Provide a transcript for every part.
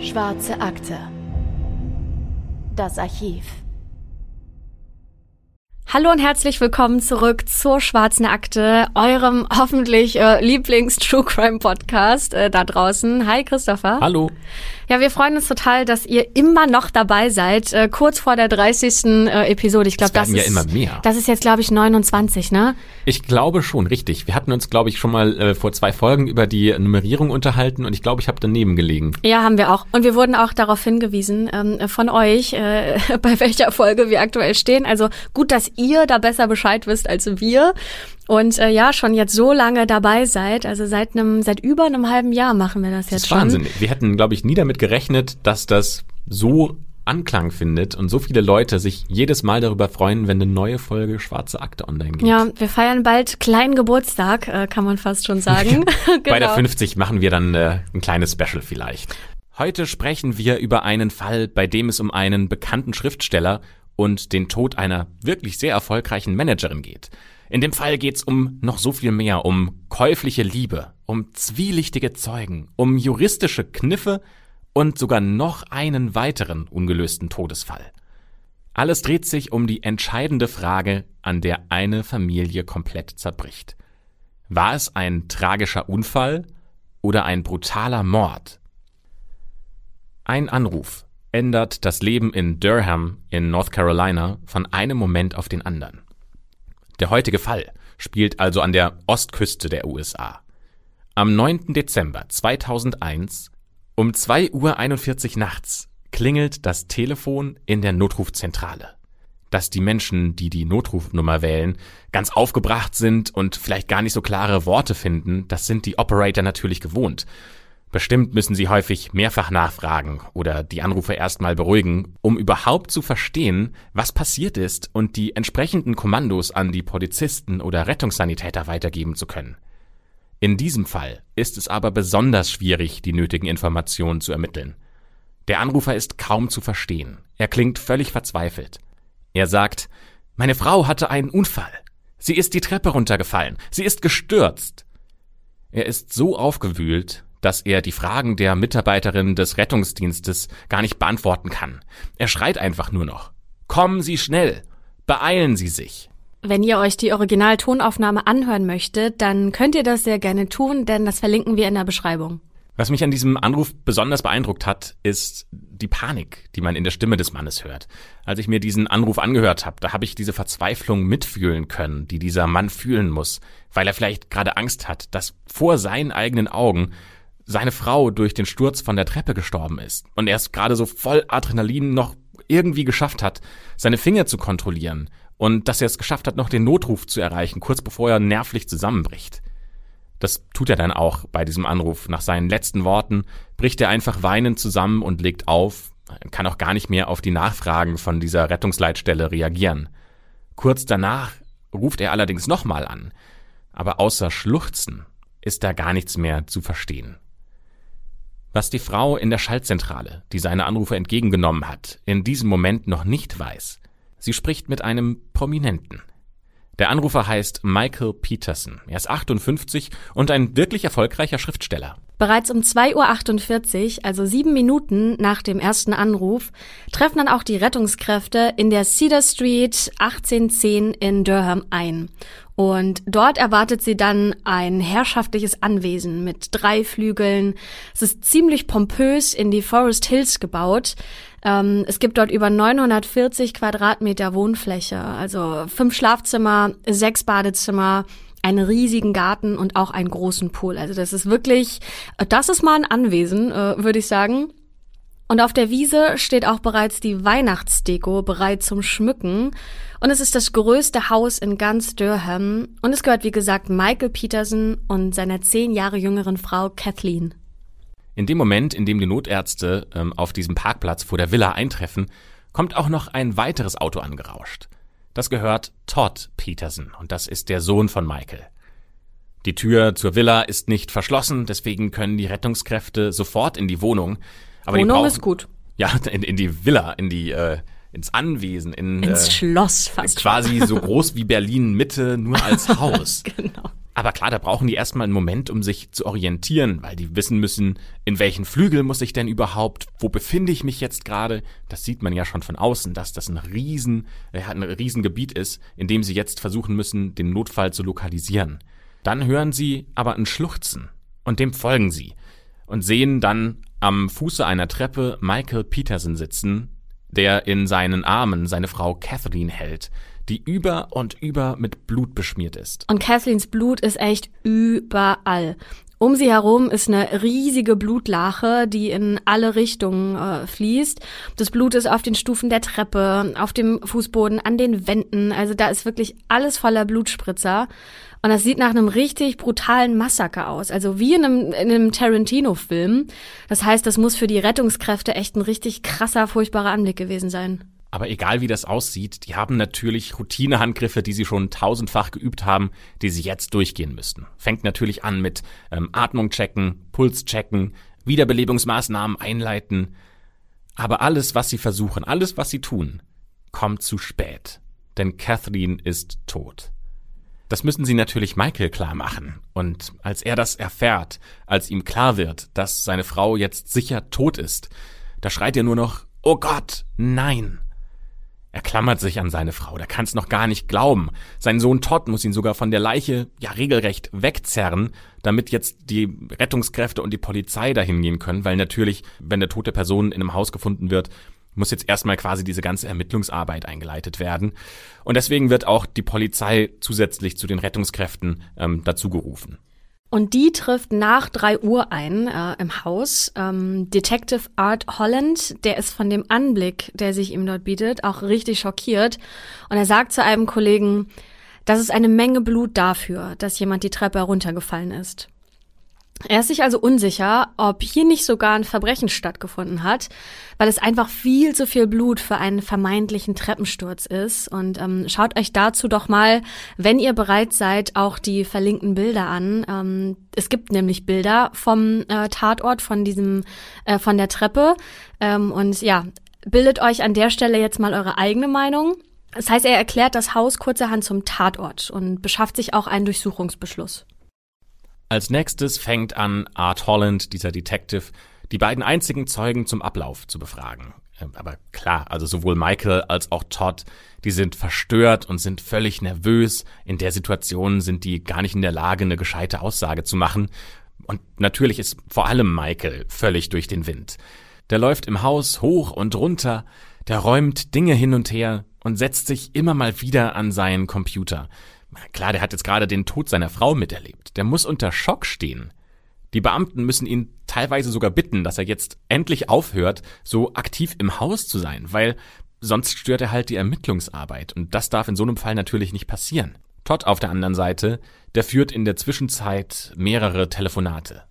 Schwarze Akte. Das Archiv. Hallo und herzlich willkommen zurück zur Schwarzen Akte, eurem hoffentlich Lieblings-True-Crime-Podcast da draußen. Hi Christopher. Hallo. Ja, wir freuen uns total, dass ihr immer noch dabei seid, kurz vor der 30. Episode. Ich glaube, das ist immer mehr. Das ist jetzt, glaube ich, 29, ne? Ich glaube schon, richtig. Wir hatten uns, glaube ich, schon mal vor 2 Folgen über die Nummerierung unterhalten und ich glaube, ich habe daneben gelegen. Ja, haben wir auch. Und wir wurden auch darauf hingewiesen von euch, bei welcher Folge wir aktuell stehen. Also gut, dass ihr da besser Bescheid wisst als wir. Und schon jetzt so lange dabei seid, also seit über einem halben Jahr machen wir das jetzt schon. Das ist Wahnsinn. Wir hätten, glaube ich, nie damit gerechnet, dass das so Anklang findet und so viele Leute sich jedes Mal darüber freuen, wenn eine neue Folge Schwarze Akte online geht. Ja, wir feiern bald kleinen Geburtstag, kann man fast schon sagen. Genau. Bei der 50 machen wir dann ein kleines Special vielleicht. Heute sprechen wir über einen Fall, bei dem es um einen bekannten Schriftsteller und den Tod einer wirklich sehr erfolgreichen Managerin geht. In dem Fall geht's um noch so viel mehr, um käufliche Liebe, um zwielichtige Zeugen, um juristische Kniffe und sogar noch einen weiteren ungelösten Todesfall. Alles dreht sich um die entscheidende Frage, an der eine Familie komplett zerbricht. War es ein tragischer Unfall oder ein brutaler Mord? Ein Anruf ändert das Leben in Durham in North Carolina von einem Moment auf den anderen. Der heutige Fall spielt also an der Ostküste der USA. Am 9. Dezember 2001 um 2:41 Uhr nachts klingelt das Telefon in der Notrufzentrale. Dass die Menschen, die die Notrufnummer wählen, ganz aufgebracht sind und vielleicht gar nicht so klare Worte finden, das sind die Operator natürlich gewohnt. Bestimmt müssen sie häufig mehrfach nachfragen oder die Anrufer erstmal beruhigen, um überhaupt zu verstehen, was passiert ist und die entsprechenden Kommandos an die Polizisten oder Rettungssanitäter weitergeben zu können. In diesem Fall ist es aber besonders schwierig, die nötigen Informationen zu ermitteln. Der Anrufer ist kaum zu verstehen. Er klingt völlig verzweifelt. Er sagt, meine Frau hatte einen Unfall. Sie ist die Treppe runtergefallen. Sie ist gestürzt. Er ist so aufgewühlt, dass er die Fragen der Mitarbeiterin des Rettungsdienstes gar nicht beantworten kann. Er schreit einfach nur noch. Kommen Sie schnell! Beeilen Sie sich! Wenn ihr euch die Originaltonaufnahme anhören möchtet, dann könnt ihr das sehr gerne tun, denn das verlinken wir in der Beschreibung. Was mich an diesem Anruf besonders beeindruckt hat, ist die Panik, die man in der Stimme des Mannes hört. Als ich mir diesen Anruf angehört habe, da habe ich diese Verzweiflung mitfühlen können, die dieser Mann fühlen muss, weil er vielleicht gerade Angst hat, dass vor seinen eigenen Augen seine Frau durch den Sturz von der Treppe gestorben ist und er es gerade so voll Adrenalin noch irgendwie geschafft hat, seine Finger zu kontrollieren und dass er es geschafft hat, noch den Notruf zu erreichen, kurz bevor er nervlich zusammenbricht. Das tut er dann auch bei diesem Anruf. Nach seinen letzten Worten bricht er einfach weinend zusammen und legt auf, kann auch gar nicht mehr auf die Nachfragen von dieser Rettungsleitstelle reagieren. Kurz danach ruft er allerdings nochmal an, aber außer Schluchzen ist da gar nichts mehr zu verstehen. Was die Frau in der Schaltzentrale, die seine Anrufe entgegengenommen hat, in diesem Moment noch nicht weiß, sie spricht mit einem Prominenten. Der Anrufer heißt Michael Peterson. Er ist 58 und ein wirklich erfolgreicher Schriftsteller. Bereits um 2:48 Uhr, also 7 Minuten nach dem ersten Anruf, treffen dann auch die Rettungskräfte in der Cedar Street 1810 in Durham ein. Und dort erwartet sie dann ein herrschaftliches Anwesen mit 3 Flügeln. Es ist ziemlich pompös in die Forest Hills gebaut. Es gibt dort über 940 Quadratmeter Wohnfläche, also 5 Schlafzimmer, 6 Badezimmer, einen riesigen Garten und auch einen großen Pool. Also das ist mal ein Anwesen, würde ich sagen. Und auf der Wiese steht auch bereits die Weihnachtsdeko bereit zum Schmücken. Und es ist das größte Haus in ganz Durham. Und es gehört, wie gesagt, Michael Peterson und seiner 10 Jahre jüngeren Frau Kathleen. In dem Moment, in dem die Notärzte auf diesem Parkplatz vor der Villa eintreffen, kommt auch noch ein weiteres Auto angerauscht. Das gehört Todd Peterson und das ist der Sohn von Michael. Die Tür zur Villa ist nicht verschlossen, deswegen können die Rettungskräfte sofort in die Wohnung. Aber Wohnung ist gut. Ja, in die Villa, ins Anwesen. Ins Schloss fast. Quasi so groß wie Berlin Mitte, nur als Haus. Genau. Aber klar, da brauchen die erstmal einen Moment, um sich zu orientieren, weil die wissen müssen, in welchen Flügel muss ich denn überhaupt, wo befinde ich mich jetzt gerade? Das sieht man ja schon von außen, dass das ein Riesengebiet ist, in dem sie jetzt versuchen müssen, den Notfall zu lokalisieren. Dann hören sie aber ein Schluchzen und dem folgen sie und sehen dann am Fuße einer Treppe Michael Peterson sitzen, der in seinen Armen seine Frau Kathleen hält, die über und über mit Blut beschmiert ist. Und Kathleens Blut ist echt überall. Um sie herum ist eine riesige Blutlache, die in alle Richtungen fließt. Das Blut ist auf den Stufen der Treppe, auf dem Fußboden, an den Wänden. Also da ist wirklich alles voller Blutspritzer. Und das sieht nach einem richtig brutalen Massaker aus. Also wie in einem Tarantino-Film. Das heißt, das muss für die Rettungskräfte echt ein richtig krasser, furchtbarer Anblick gewesen sein. Aber egal wie das aussieht, die haben natürlich Routinehandgriffe, die sie schon tausendfach geübt haben, die sie jetzt durchgehen müssten. Fängt natürlich an mit Atmung checken, Puls checken, Wiederbelebungsmaßnahmen einleiten. Aber alles, was sie versuchen, alles, was sie tun, kommt zu spät. Denn Kathleen ist tot. Das müssen sie natürlich Michael klar machen. Und als er das erfährt, als ihm klar wird, dass seine Frau jetzt sicher tot ist, da schreit er nur noch, oh Gott, nein! Er klammert sich an seine Frau, der kann es noch gar nicht glauben. Sein Sohn Todd muss ihn sogar von der Leiche regelrecht wegzerren, damit jetzt die Rettungskräfte und die Polizei dahin gehen können, weil natürlich, wenn eine tote Person in einem Haus gefunden wird, muss jetzt erstmal quasi diese ganze Ermittlungsarbeit eingeleitet werden. Und deswegen wird auch die Polizei zusätzlich zu den Rettungskräften dazu gerufen. Und die trifft nach 3 Uhr ein im Haus. Detective Art Holland, der ist von dem Anblick, der sich ihm dort bietet, auch richtig schockiert. Und er sagt zu einem Kollegen, das ist eine Menge Blut dafür, dass jemand die Treppe heruntergefallen ist. Er ist sich also unsicher, ob hier nicht sogar ein Verbrechen stattgefunden hat, weil es einfach viel zu viel Blut für einen vermeintlichen Treppensturz ist. Und schaut euch dazu doch mal, wenn ihr bereit seid, auch die verlinkten Bilder an. Es gibt nämlich Bilder vom Tatort, von der Treppe. Und ja, bildet euch an der Stelle jetzt mal eure eigene Meinung. Das heißt, er erklärt das Haus kurzerhand zum Tatort und beschafft sich auch einen Durchsuchungsbeschluss. Als nächstes fängt an Art Holland, dieser Detective, die beiden einzigen Zeugen zum Ablauf zu befragen. Aber klar, also sowohl Michael als auch Todd, die sind verstört und sind völlig nervös. In der Situation sind die gar nicht in der Lage, eine gescheite Aussage zu machen. Und natürlich ist vor allem Michael völlig durch den Wind. Der läuft im Haus hoch und runter, der räumt Dinge hin und her und setzt sich immer mal wieder an seinen Computer. Klar, der hat jetzt gerade den Tod seiner Frau miterlebt. Der muss unter Schock stehen. Die Beamten müssen ihn teilweise sogar bitten, dass er jetzt endlich aufhört, so aktiv im Haus zu sein, weil sonst stört er halt die Ermittlungsarbeit. Und das darf in so einem Fall natürlich nicht passieren. Todd auf der anderen Seite, der führt in der Zwischenzeit mehrere Telefonate.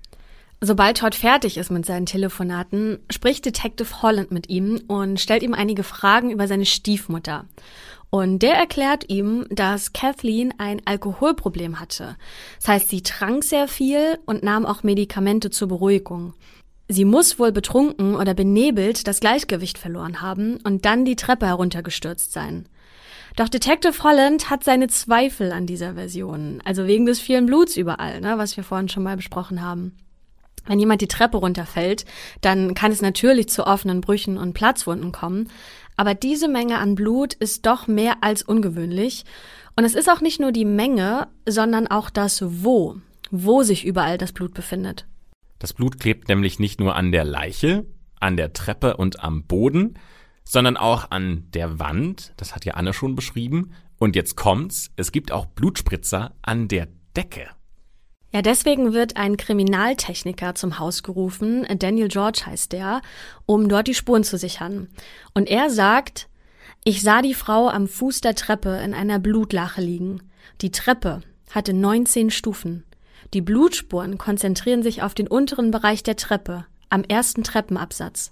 Sobald Todd fertig ist mit seinen Telefonaten, spricht Detective Holland mit ihm und stellt ihm einige Fragen über seine Stiefmutter. Und der erklärt ihm, dass Kathleen ein Alkoholproblem hatte. Das heißt, sie trank sehr viel und nahm auch Medikamente zur Beruhigung. Sie muss wohl betrunken oder benebelt das Gleichgewicht verloren haben und dann die Treppe heruntergestürzt sein. Doch Detective Holland hat seine Zweifel an dieser Version, also wegen des vielen Bluts überall, was wir vorhin schon mal besprochen haben. Wenn jemand die Treppe runterfällt, dann kann es natürlich zu offenen Brüchen und Platzwunden kommen. Aber diese Menge an Blut ist doch mehr als ungewöhnlich. Und es ist auch nicht nur die Menge, sondern auch das wo sich überall das Blut befindet. Das Blut klebt nämlich nicht nur an der Leiche, an der Treppe und am Boden, sondern auch an der Wand. Das hat ja Anne schon beschrieben. Und jetzt kommt's, es gibt auch Blutspritzer an der Decke. Ja, deswegen wird ein Kriminaltechniker zum Haus gerufen, Daniel George heißt der, um dort die Spuren zu sichern. Und er sagt, ich sah die Frau am Fuß der Treppe in einer Blutlache liegen. Die Treppe hatte 19 Stufen. Die Blutspuren konzentrieren sich auf den unteren Bereich der Treppe, am ersten Treppenabsatz.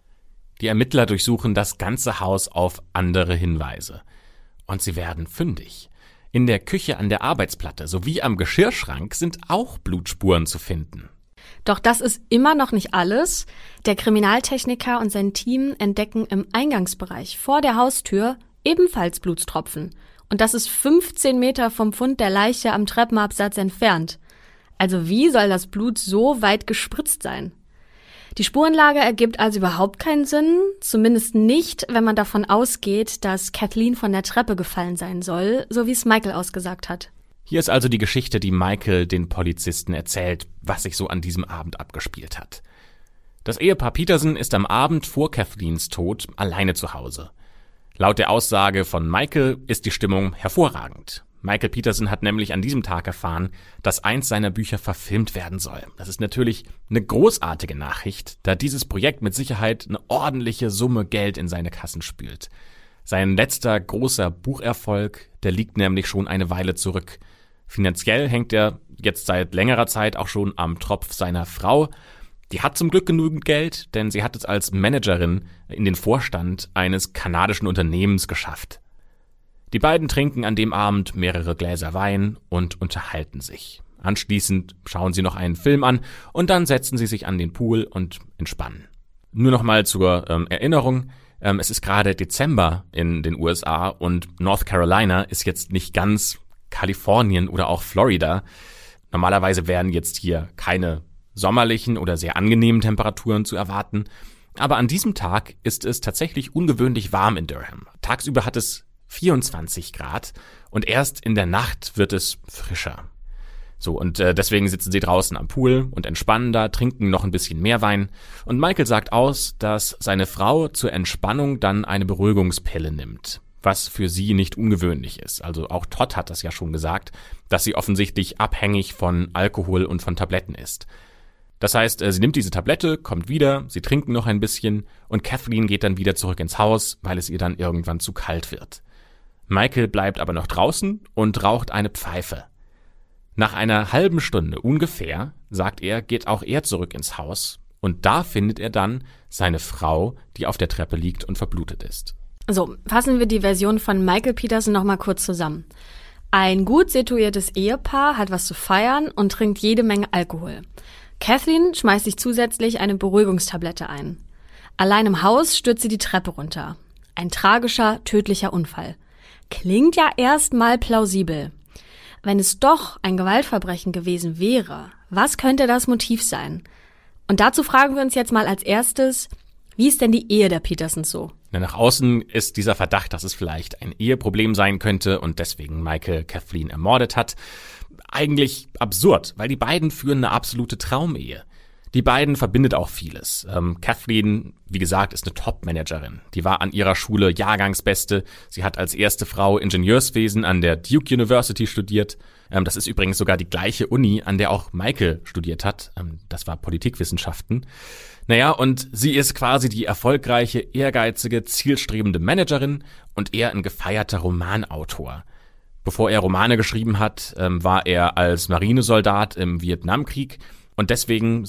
Die Ermittler durchsuchen das ganze Haus auf andere Hinweise. Und sie werden fündig. In der Küche an der Arbeitsplatte sowie am Geschirrschrank sind auch Blutspuren zu finden. Doch das ist immer noch nicht alles. Der Kriminaltechniker und sein Team entdecken im Eingangsbereich vor der Haustür ebenfalls Blutstropfen. Und das ist 15 Meter vom Fund der Leiche am Treppenabsatz entfernt. Also wie soll das Blut so weit gespritzt sein? Die Spurenlage ergibt also überhaupt keinen Sinn, zumindest nicht, wenn man davon ausgeht, dass Kathleen von der Treppe gefallen sein soll, so wie es Michael ausgesagt hat. Hier ist also die Geschichte, die Michael den Polizisten erzählt, was sich so an diesem Abend abgespielt hat. Das Ehepaar Peterson ist am Abend vor Kathleens Tod alleine zu Hause. Laut der Aussage von Michael ist die Stimmung hervorragend. Michael Peterson hat nämlich an diesem Tag erfahren, dass eins seiner Bücher verfilmt werden soll. Das ist natürlich eine großartige Nachricht, da dieses Projekt mit Sicherheit eine ordentliche Summe Geld in seine Kassen spült. Sein letzter großer Bucherfolg, der liegt nämlich schon eine Weile zurück. Finanziell hängt er jetzt seit längerer Zeit auch schon am Tropf seiner Frau. Die hat zum Glück genügend Geld, denn sie hat es als Managerin in den Vorstand eines kanadischen Unternehmens geschafft. Die beiden trinken an dem Abend mehrere Gläser Wein und unterhalten sich. Anschließend schauen sie noch einen Film an und dann setzen sie sich an den Pool und entspannen. Nur noch mal zur Erinnerung, es ist gerade Dezember in den USA und North Carolina ist jetzt nicht ganz Kalifornien oder auch Florida. Normalerweise wären jetzt hier keine sommerlichen oder sehr angenehmen Temperaturen zu erwarten. Aber an diesem Tag ist es tatsächlich ungewöhnlich warm in Durham. Tagsüber hat es 24 Grad und erst in der Nacht wird es frischer. So, und deswegen sitzen sie draußen am Pool und entspannen da, trinken noch ein bisschen mehr Wein. Und Michael sagt aus, dass seine Frau zur Entspannung dann eine Beruhigungspille nimmt, was für sie nicht ungewöhnlich ist. Also auch Todd hat das ja schon gesagt, dass sie offensichtlich abhängig von Alkohol und von Tabletten ist. Das heißt, sie nimmt diese Tablette, kommt wieder, sie trinken noch ein bisschen und Kathleen geht dann wieder zurück ins Haus, weil es ihr dann irgendwann zu kalt wird. Michael bleibt aber noch draußen und raucht eine Pfeife. Nach einer halben Stunde ungefähr, sagt er, geht auch er zurück ins Haus und da findet er dann seine Frau, die auf der Treppe liegt und verblutet ist. So, fassen wir die Version von Michael Peterson noch mal kurz zusammen. Ein gut situiertes Ehepaar hat was zu feiern und trinkt jede Menge Alkohol. Kathleen schmeißt sich zusätzlich eine Beruhigungstablette ein. Allein im Haus stürzt sie die Treppe runter. Ein tragischer, tödlicher Unfall. Klingt ja erstmal plausibel. Wenn es doch ein Gewaltverbrechen gewesen wäre, was könnte das Motiv sein? Und dazu fragen wir uns jetzt mal als erstes, wie ist denn die Ehe der Petersons so? Nach außen ist dieser Verdacht, dass es vielleicht ein Eheproblem sein könnte und deswegen Michael Kathleen ermordet hat, eigentlich absurd, weil die beiden führen eine absolute Traumehe. Die beiden verbindet auch vieles. Kathleen, wie gesagt, ist eine Top-Managerin. Die war an ihrer Schule Jahrgangsbeste. Sie hat als erste Frau Ingenieurswesen an der Duke University studiert. Das ist übrigens sogar die gleiche Uni, an der auch Michael studiert hat. Das war Politikwissenschaften. Naja, und sie ist quasi die erfolgreiche, ehrgeizige, zielstrebende Managerin und er ein gefeierter Romanautor. Bevor er Romane geschrieben hat, war er als Marinesoldat im Vietnamkrieg. Und deswegen,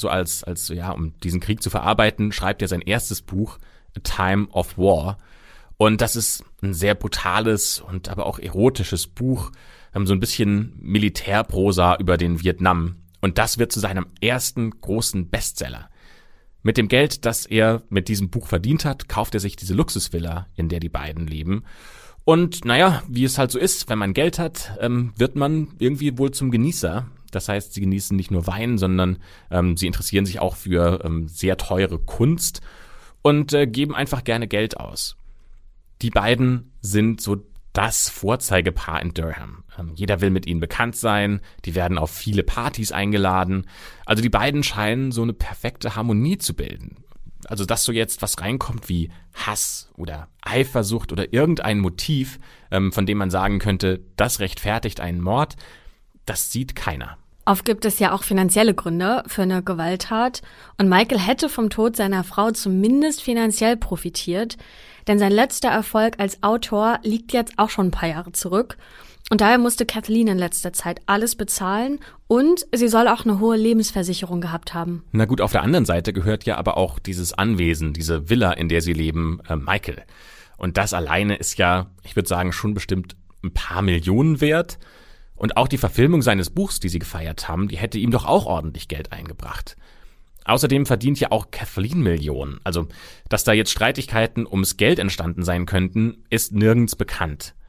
um diesen Krieg zu verarbeiten, schreibt er sein erstes Buch, A Time of War. Und das ist ein sehr brutales und aber auch erotisches Buch, so ein bisschen Militärprosa über den Vietnam. Und das wird zu seinem ersten großen Bestseller. Mit dem Geld, das er mit diesem Buch verdient hat, kauft er sich diese Luxusvilla, in der die beiden leben. Und naja, wie es halt so ist, wenn man Geld hat, wird man irgendwie wohl zum Genießer. Das heißt, sie genießen nicht nur Wein, sondern sie interessieren sich auch für sehr teure Kunst und geben einfach gerne Geld aus. Die beiden sind so das Vorzeigepaar in Durham. Jeder will mit ihnen bekannt sein, die werden auf viele Partys eingeladen. Also die beiden scheinen so eine perfekte Harmonie zu bilden. Also dass so jetzt was reinkommt wie Hass oder Eifersucht oder irgendein Motiv, von dem man sagen könnte, das rechtfertigt einen Mord, das sieht keiner. Oft gibt es ja auch finanzielle Gründe für eine Gewalttat und Michael hätte vom Tod seiner Frau zumindest finanziell profitiert, denn sein letzter Erfolg als Autor liegt jetzt auch schon ein paar Jahre zurück und daher musste Kathleen in letzter Zeit alles bezahlen und sie soll auch eine hohe Lebensversicherung gehabt haben. Na gut, auf der anderen Seite gehört ja aber auch dieses Anwesen, diese Villa, in der sie leben, Michael. Und das alleine ist ja, ich würde sagen, schon bestimmt ein paar Millionen wert. Und auch die Verfilmung seines Buchs, die sie gefeiert haben, die hätte ihm doch auch ordentlich Geld eingebracht. Außerdem verdient ja auch Kathleen Millionen. Also, dass da jetzt Streitigkeiten ums Geld entstanden sein könnten, ist nirgends bekannt.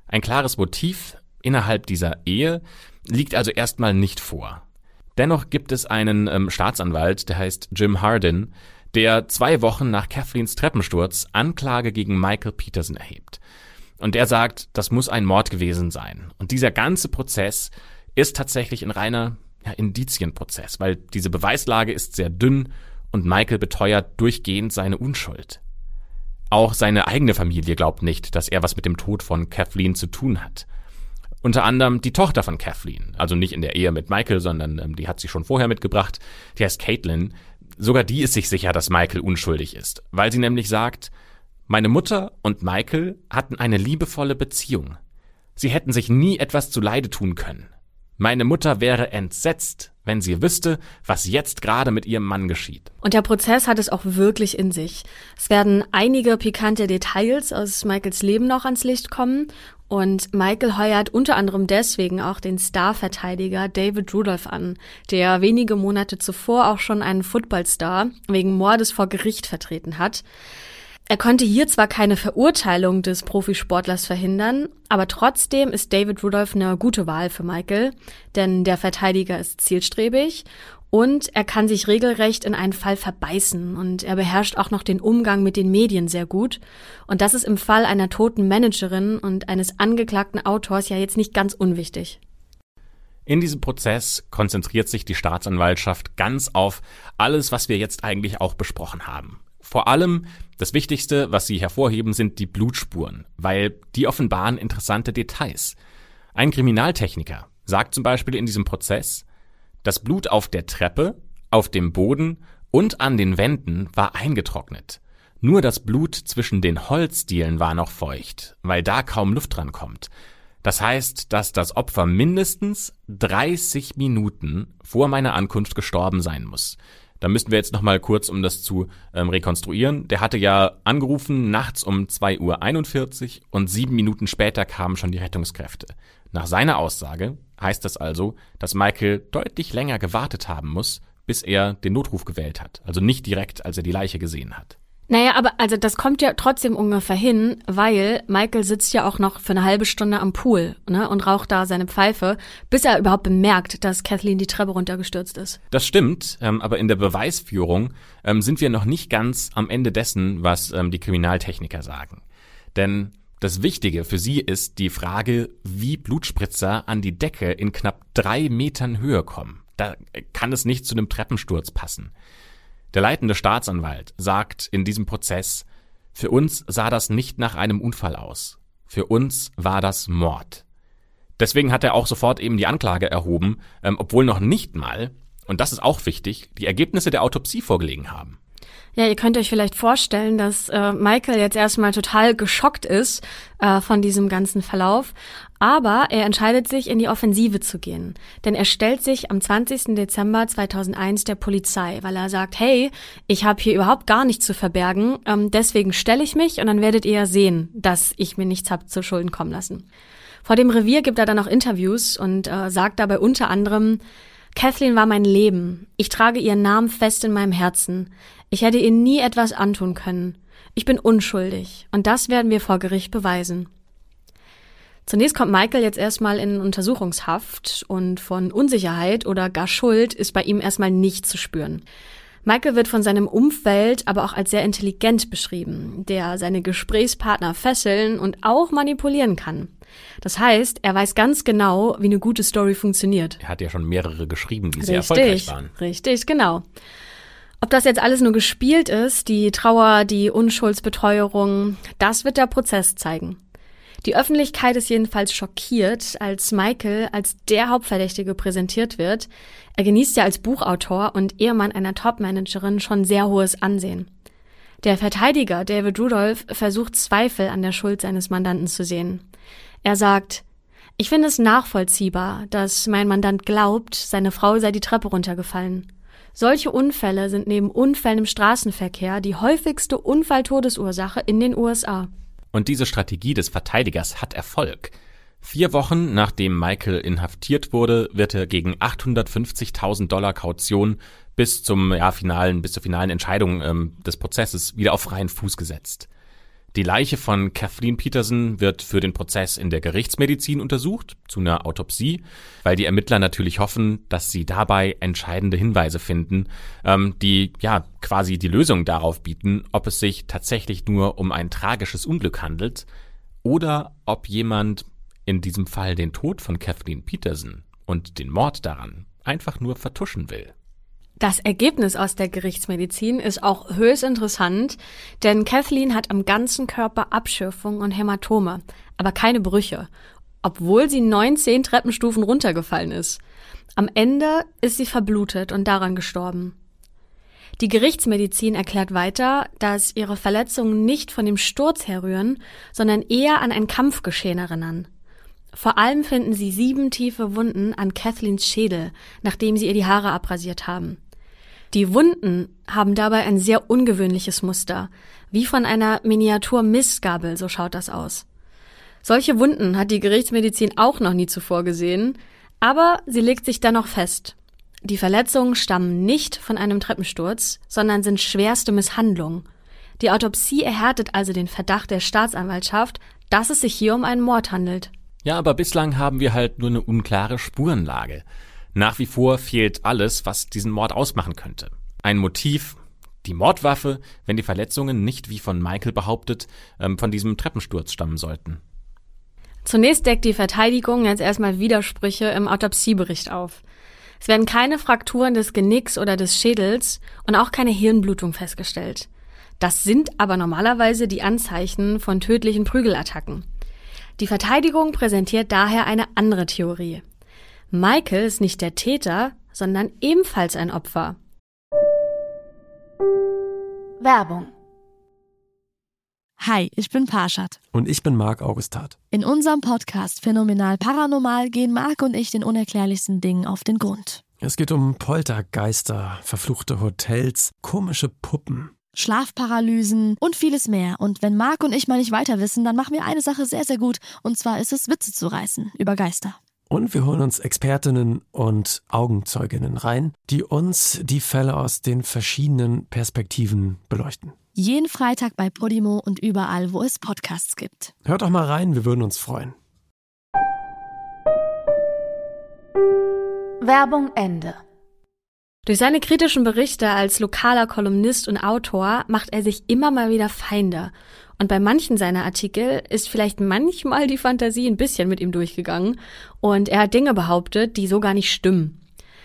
Ein klares Motiv innerhalb dieser Ehe liegt also erstmal nicht vor. Dennoch gibt es einen Staatsanwalt, der heißt Jim Hardin, der 2 Wochen nach Kathleens Treppensturz Anklage gegen Michael Peterson erhebt. Und der sagt, das muss ein Mord gewesen sein. Und dieser ganze Prozess ist tatsächlich ein reiner Indizienprozess, weil diese Beweislage ist sehr dünn und Michael beteuert durchgehend seine Unschuld. Auch seine eigene Familie glaubt nicht, dass er was mit dem Tod von Kathleen zu tun hat. Unter anderem die Tochter von Kathleen, also nicht in der Ehe mit Michael, sondern die hat sie schon vorher mitgebracht, die heißt Caitlin. Sogar die ist sich sicher, dass Michael unschuldig ist, weil sie nämlich sagt, meine Mutter und Michael hatten eine liebevolle Beziehung. Sie hätten sich nie etwas zuleide tun können. Meine Mutter wäre entsetzt, wenn sie wüsste, was jetzt gerade mit ihrem Mann geschieht. Und der Prozess hat es auch wirklich in sich. Es werden einige pikante Details aus Michaels Leben noch ans Licht kommen. Und Michael heuert unter anderem deswegen auch den Starverteidiger David Rudolph an, der wenige Monate zuvor auch schon einen Footballstar wegen Mordes vor Gericht vertreten hat. Er konnte hier zwar keine Verurteilung des Profisportlers verhindern, aber trotzdem ist David Rudolph eine gute Wahl für Michael, denn der Verteidiger ist zielstrebig und er kann sich regelrecht in einen Fall verbeißen und er beherrscht auch noch den Umgang mit den Medien sehr gut. Und das ist im Fall einer toten Managerin und eines angeklagten Autors ja jetzt nicht ganz unwichtig. In diesem Prozess konzentriert sich die Staatsanwaltschaft ganz auf alles, was wir jetzt eigentlich auch besprochen haben. Vor allem das Wichtigste, was sie hervorheben, sind die Blutspuren, weil die offenbaren interessante Details. Ein Kriminaltechniker sagt zum Beispiel in diesem Prozess, das Blut auf der Treppe, auf dem Boden und an den Wänden war eingetrocknet. Nur das Blut zwischen den Holzdielen war noch feucht, weil da kaum Luft dran kommt. Das heißt, dass das Opfer mindestens 30 Minuten vor meiner Ankunft gestorben sein muss. Da müssten wir jetzt noch mal kurz, um das zu rekonstruieren. Der hatte ja angerufen nachts um 2:41 Uhr und 7 Minuten später kamen schon die Rettungskräfte. Nach seiner Aussage heißt das also, dass Michael deutlich länger gewartet haben muss, bis er den Notruf gewählt hat. Also nicht direkt, als er die Leiche gesehen hat. Naja, aber also das kommt ja trotzdem ungefähr hin, weil Michael sitzt ja auch noch für eine halbe Stunde am Pool, ne, und raucht da seine Pfeife, bis er überhaupt bemerkt, dass Kathleen die Treppe runtergestürzt ist. Das stimmt, aber in der Beweisführung sind wir noch nicht ganz am Ende dessen, was die Kriminaltechniker sagen. Denn das Wichtige für sie ist die Frage, wie Blutspritzer an die Decke in knapp 3 Metern Höhe kommen. Da kann es nicht zu einem Treppensturz passen. Der leitende Staatsanwalt sagt in diesem Prozess, für uns sah das nicht nach einem Unfall aus. Für uns war das Mord. Deswegen hat er auch sofort eben die Anklage erhoben, obwohl noch nicht mal, und das ist auch wichtig, die Ergebnisse der Autopsie vorgelegen haben. Ja, ihr könnt euch vielleicht vorstellen, dass Michael jetzt erstmal total geschockt ist von diesem ganzen Verlauf, aber er entscheidet sich, in die Offensive zu gehen. Denn er stellt sich am 20. Dezember 2001 der Polizei, weil er sagt, hey, ich habe hier überhaupt gar nichts zu verbergen, deswegen stelle ich mich und dann werdet ihr ja sehen, dass ich mir nichts habe zu Schulden kommen lassen. Vor dem Revier gibt er dann auch Interviews und sagt dabei unter anderem, Kathleen war mein Leben. Ich trage ihren Namen fest in meinem Herzen. Ich hätte ihr nie etwas antun können. Ich bin unschuldig und das werden wir vor Gericht beweisen. Zunächst kommt Michael jetzt erstmal in Untersuchungshaft und von Unsicherheit oder gar Schuld ist bei ihm erstmal nichts zu spüren. Michael wird von seinem Umfeld aber auch als sehr intelligent beschrieben, der seine Gesprächspartner fesseln und auch manipulieren kann. Das heißt, er weiß ganz genau, wie eine gute Story funktioniert. Er hat ja schon mehrere geschrieben, die sehr erfolgreich waren. Richtig, genau. Ob das jetzt alles nur gespielt ist, die Trauer, die Unschuldsbeteuerung, das wird der Prozess zeigen. Die Öffentlichkeit ist jedenfalls schockiert, als Michael als der Hauptverdächtige präsentiert wird. Er genießt ja als Buchautor und Ehemann einer Topmanagerin schon sehr hohes Ansehen. Der Verteidiger David Rudolph versucht Zweifel an der Schuld seines Mandanten zu sehen. Er sagt, ich finde es nachvollziehbar, dass mein Mandant glaubt, seine Frau sei die Treppe runtergefallen. Solche Unfälle sind neben Unfällen im Straßenverkehr die häufigste Unfalltodesursache in den USA. Und diese Strategie des Verteidigers hat Erfolg. 4 Wochen nachdem Michael inhaftiert wurde, wird er gegen $850.000 Kaution bis zur finalen Entscheidung des Prozesses wieder auf freien Fuß gesetzt. Die Leiche von Kathleen Peterson wird für den Prozess in der Gerichtsmedizin untersucht, zu einer Autopsie, weil die Ermittler natürlich hoffen, dass sie dabei entscheidende Hinweise finden, die quasi die Lösung darauf bieten, ob es sich tatsächlich nur um ein tragisches Unglück handelt oder ob jemand in diesem Fall den Tod von Kathleen Peterson und den Mord daran einfach nur vertuschen will. Das Ergebnis aus der Gerichtsmedizin ist auch höchst interessant, denn Kathleen hat am ganzen Körper Abschürfungen und Hämatome, aber keine Brüche, obwohl sie 19 Treppenstufen runtergefallen ist. Am Ende ist sie verblutet und daran gestorben. Die Gerichtsmedizin erklärt weiter, dass ihre Verletzungen nicht von dem Sturz herrühren, sondern eher an ein Kampfgeschehen erinnern. Vor allem finden sie 7 tiefe Wunden an Kathleens Schädel, nachdem sie ihr die Haare abrasiert haben. Die Wunden haben dabei ein sehr ungewöhnliches Muster, wie von einer Miniatur-Mistgabel, so schaut das aus. Solche Wunden hat die Gerichtsmedizin auch noch nie zuvor gesehen, aber sie legt sich dennoch fest. Die Verletzungen stammen nicht von einem Treppensturz, sondern sind schwerste Misshandlungen. Die Autopsie erhärtet also den Verdacht der Staatsanwaltschaft, dass es sich hier um einen Mord handelt. Ja, aber bislang haben wir halt nur eine unklare Spurenlage. Nach wie vor fehlt alles, was diesen Mord ausmachen könnte. Ein Motiv, die Mordwaffe, wenn die Verletzungen nicht, wie von Michael behauptet, von diesem Treppensturz stammen sollten. Zunächst deckt die Verteidigung jetzt erstmal Widersprüche im Autopsiebericht auf. Es werden keine Frakturen des Genicks oder des Schädels und auch keine Hirnblutung festgestellt. Das sind aber normalerweise die Anzeichen von tödlichen Prügelattacken. Die Verteidigung präsentiert daher eine andere Theorie. Michael ist nicht der Täter, sondern ebenfalls ein Opfer. Werbung. Hi, ich bin Parshad. Und ich bin Marc Augustat. In unserem Podcast Phänomenal Paranormal gehen Marc und ich den unerklärlichsten Dingen auf den Grund. Es geht um Poltergeister, verfluchte Hotels, komische Puppen, Schlafparalysen und vieles mehr. Und wenn Marc und ich mal nicht weiter wissen, dann machen wir eine Sache sehr, sehr gut. Und zwar ist es, Witze zu reißen über Geister. Und wir holen uns Expertinnen und Augenzeuginnen rein, die uns die Fälle aus den verschiedenen Perspektiven beleuchten. Jeden Freitag bei Podimo und überall, wo es Podcasts gibt. Hört doch mal rein, wir würden uns freuen. Werbung Ende. Durch seine kritischen Berichte als lokaler Kolumnist und Autor macht er sich immer mal wieder Feinde. Und bei manchen seiner Artikel ist vielleicht manchmal die Fantasie ein bisschen mit ihm durchgegangen und er hat Dinge behauptet, die so gar nicht stimmen.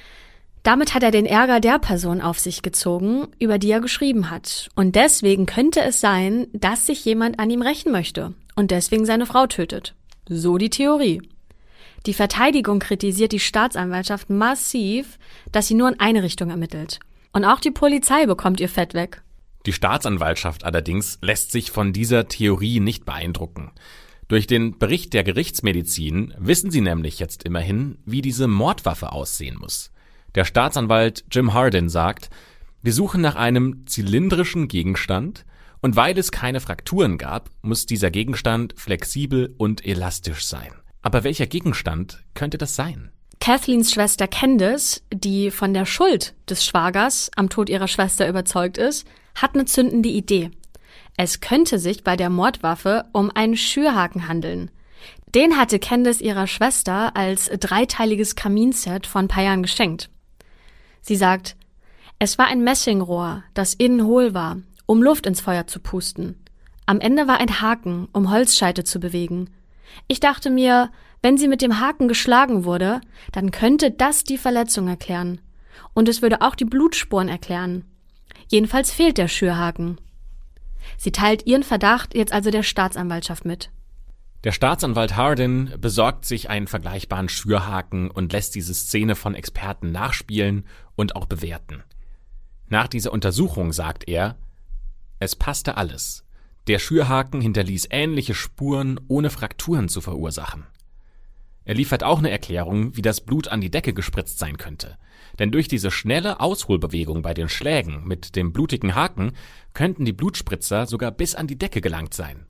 Damit hat er den Ärger der Person auf sich gezogen, über die er geschrieben hat. Und deswegen könnte es sein, dass sich jemand an ihm rächen möchte und deswegen seine Frau tötet. So die Theorie. Die Verteidigung kritisiert die Staatsanwaltschaft massiv, dass sie nur in eine Richtung ermittelt. Und auch die Polizei bekommt ihr Fett weg. Die Staatsanwaltschaft allerdings lässt sich von dieser Theorie nicht beeindrucken. Durch den Bericht der Gerichtsmedizin wissen sie nämlich jetzt immerhin, wie diese Mordwaffe aussehen muss. Der Staatsanwalt Jim Hardin sagt, wir suchen nach einem zylindrischen Gegenstand und weil es keine Frakturen gab, muss dieser Gegenstand flexibel und elastisch sein. Aber welcher Gegenstand könnte das sein? Kathleens Schwester Candace, die von der Schuld des Schwagers am Tod ihrer Schwester überzeugt ist, hat eine zündende Idee. Es könnte sich bei der Mordwaffe um einen Schürhaken handeln. Den hatte Candace ihrer Schwester als 3-teiliges Kaminset vor ein paar Jahren geschenkt. Sie sagt, es war ein Messingrohr, das innen hohl war, um Luft ins Feuer zu pusten. Am Ende war ein Haken, um Holzscheite zu bewegen. Ich dachte mir, wenn sie mit dem Haken geschlagen wurde, dann könnte das die Verletzung erklären. Und es würde auch die Blutspuren erklären. Jedenfalls fehlt der Schürhaken. Sie teilt ihren Verdacht jetzt also der Staatsanwaltschaft mit. Der Staatsanwalt Hardin besorgt sich einen vergleichbaren Schürhaken und lässt diese Szene von Experten nachspielen und auch bewerten. Nach dieser Untersuchung sagt er, es passte alles. Der Schürhaken hinterließ ähnliche Spuren, ohne Frakturen zu verursachen. Er liefert auch eine Erklärung, wie das Blut an die Decke gespritzt sein könnte. Denn durch diese schnelle Ausholbewegung bei den Schlägen mit dem blutigen Haken könnten die Blutspritzer sogar bis an die Decke gelangt sein.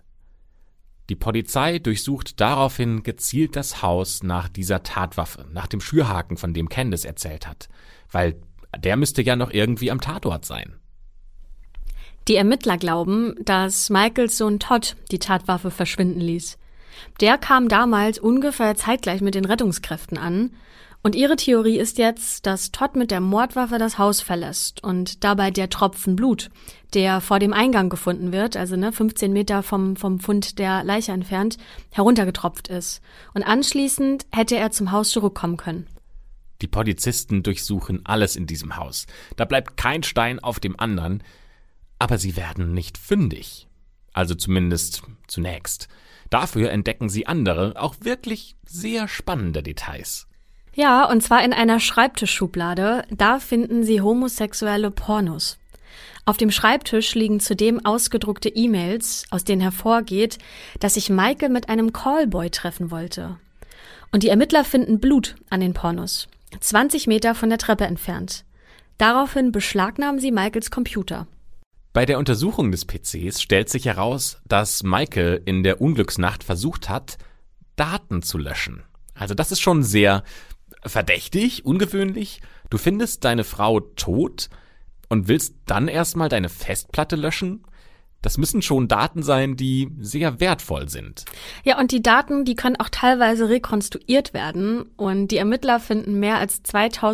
Die Polizei durchsucht daraufhin gezielt das Haus nach dieser Tatwaffe, nach dem Schürhaken, von dem Candace erzählt hat, weil der müsste ja noch irgendwie am Tatort sein. Die Ermittler glauben, dass Michaels Sohn Todd die Tatwaffe verschwinden ließ. Der kam damals ungefähr zeitgleich mit den Rettungskräften an. Und ihre Theorie ist jetzt, dass Todd mit der Mordwaffe das Haus verlässt und dabei der Tropfen Blut, der vor dem Eingang gefunden wird, also 15 Meter vom Fund der Leiche entfernt, heruntergetropft ist. Und anschließend hätte er zum Haus zurückkommen können. Die Polizisten durchsuchen alles in diesem Haus. Da bleibt kein Stein auf dem anderen. Aber sie werden nicht fündig. Also zumindest zunächst. Dafür entdecken sie andere, auch wirklich sehr spannende Details. Ja, und zwar in einer Schreibtischschublade. Da finden sie homosexuelle Pornos. Auf dem Schreibtisch liegen zudem ausgedruckte E-Mails, aus denen hervorgeht, dass sich Michael mit einem Callboy treffen wollte. Und die Ermittler finden Blut an den Pornos, 20 Meter von der Treppe entfernt. Daraufhin beschlagnahmen sie Michaels Computer. Bei der Untersuchung des PCs stellt sich heraus, dass Michael in der Unglücksnacht versucht hat, Daten zu löschen. Also das ist schon sehr verdächtig, ungewöhnlich. Du findest deine Frau tot und willst dann erstmal deine Festplatte löschen? Das müssen schon Daten sein, die sehr wertvoll sind. Ja, und die Daten, die können auch teilweise rekonstruiert werden. Und die Ermittler finden mehr als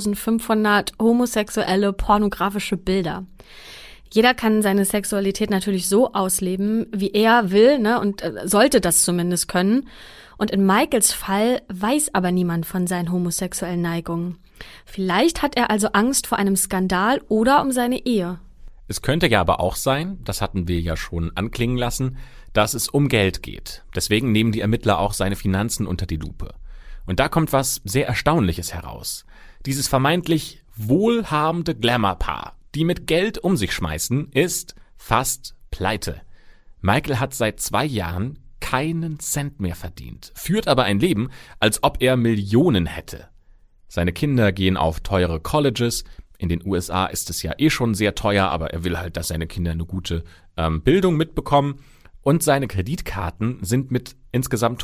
2500 homosexuelle pornografische Bilder. Jeder kann seine Sexualität natürlich so ausleben, wie er will, und sollte das zumindest können. Und in Michaels Fall weiß aber niemand von seinen homosexuellen Neigungen. Vielleicht hat er also Angst vor einem Skandal oder um seine Ehe. Es könnte ja aber auch sein, das hatten wir ja schon anklingen lassen, dass es um Geld geht. Deswegen nehmen die Ermittler auch seine Finanzen unter die Lupe. Und da kommt was sehr Erstaunliches heraus. Dieses vermeintlich wohlhabende Glamour-Paar, die mit Geld um sich schmeißen, ist fast pleite. Michael hat seit 2 Jahren keinen Cent mehr verdient, führt aber ein Leben, als ob er Millionen hätte. Seine Kinder gehen auf teure Colleges. In den USA ist es ja schon sehr teuer, aber er will halt, dass seine Kinder eine gute Bildung mitbekommen. Und seine Kreditkarten sind mit insgesamt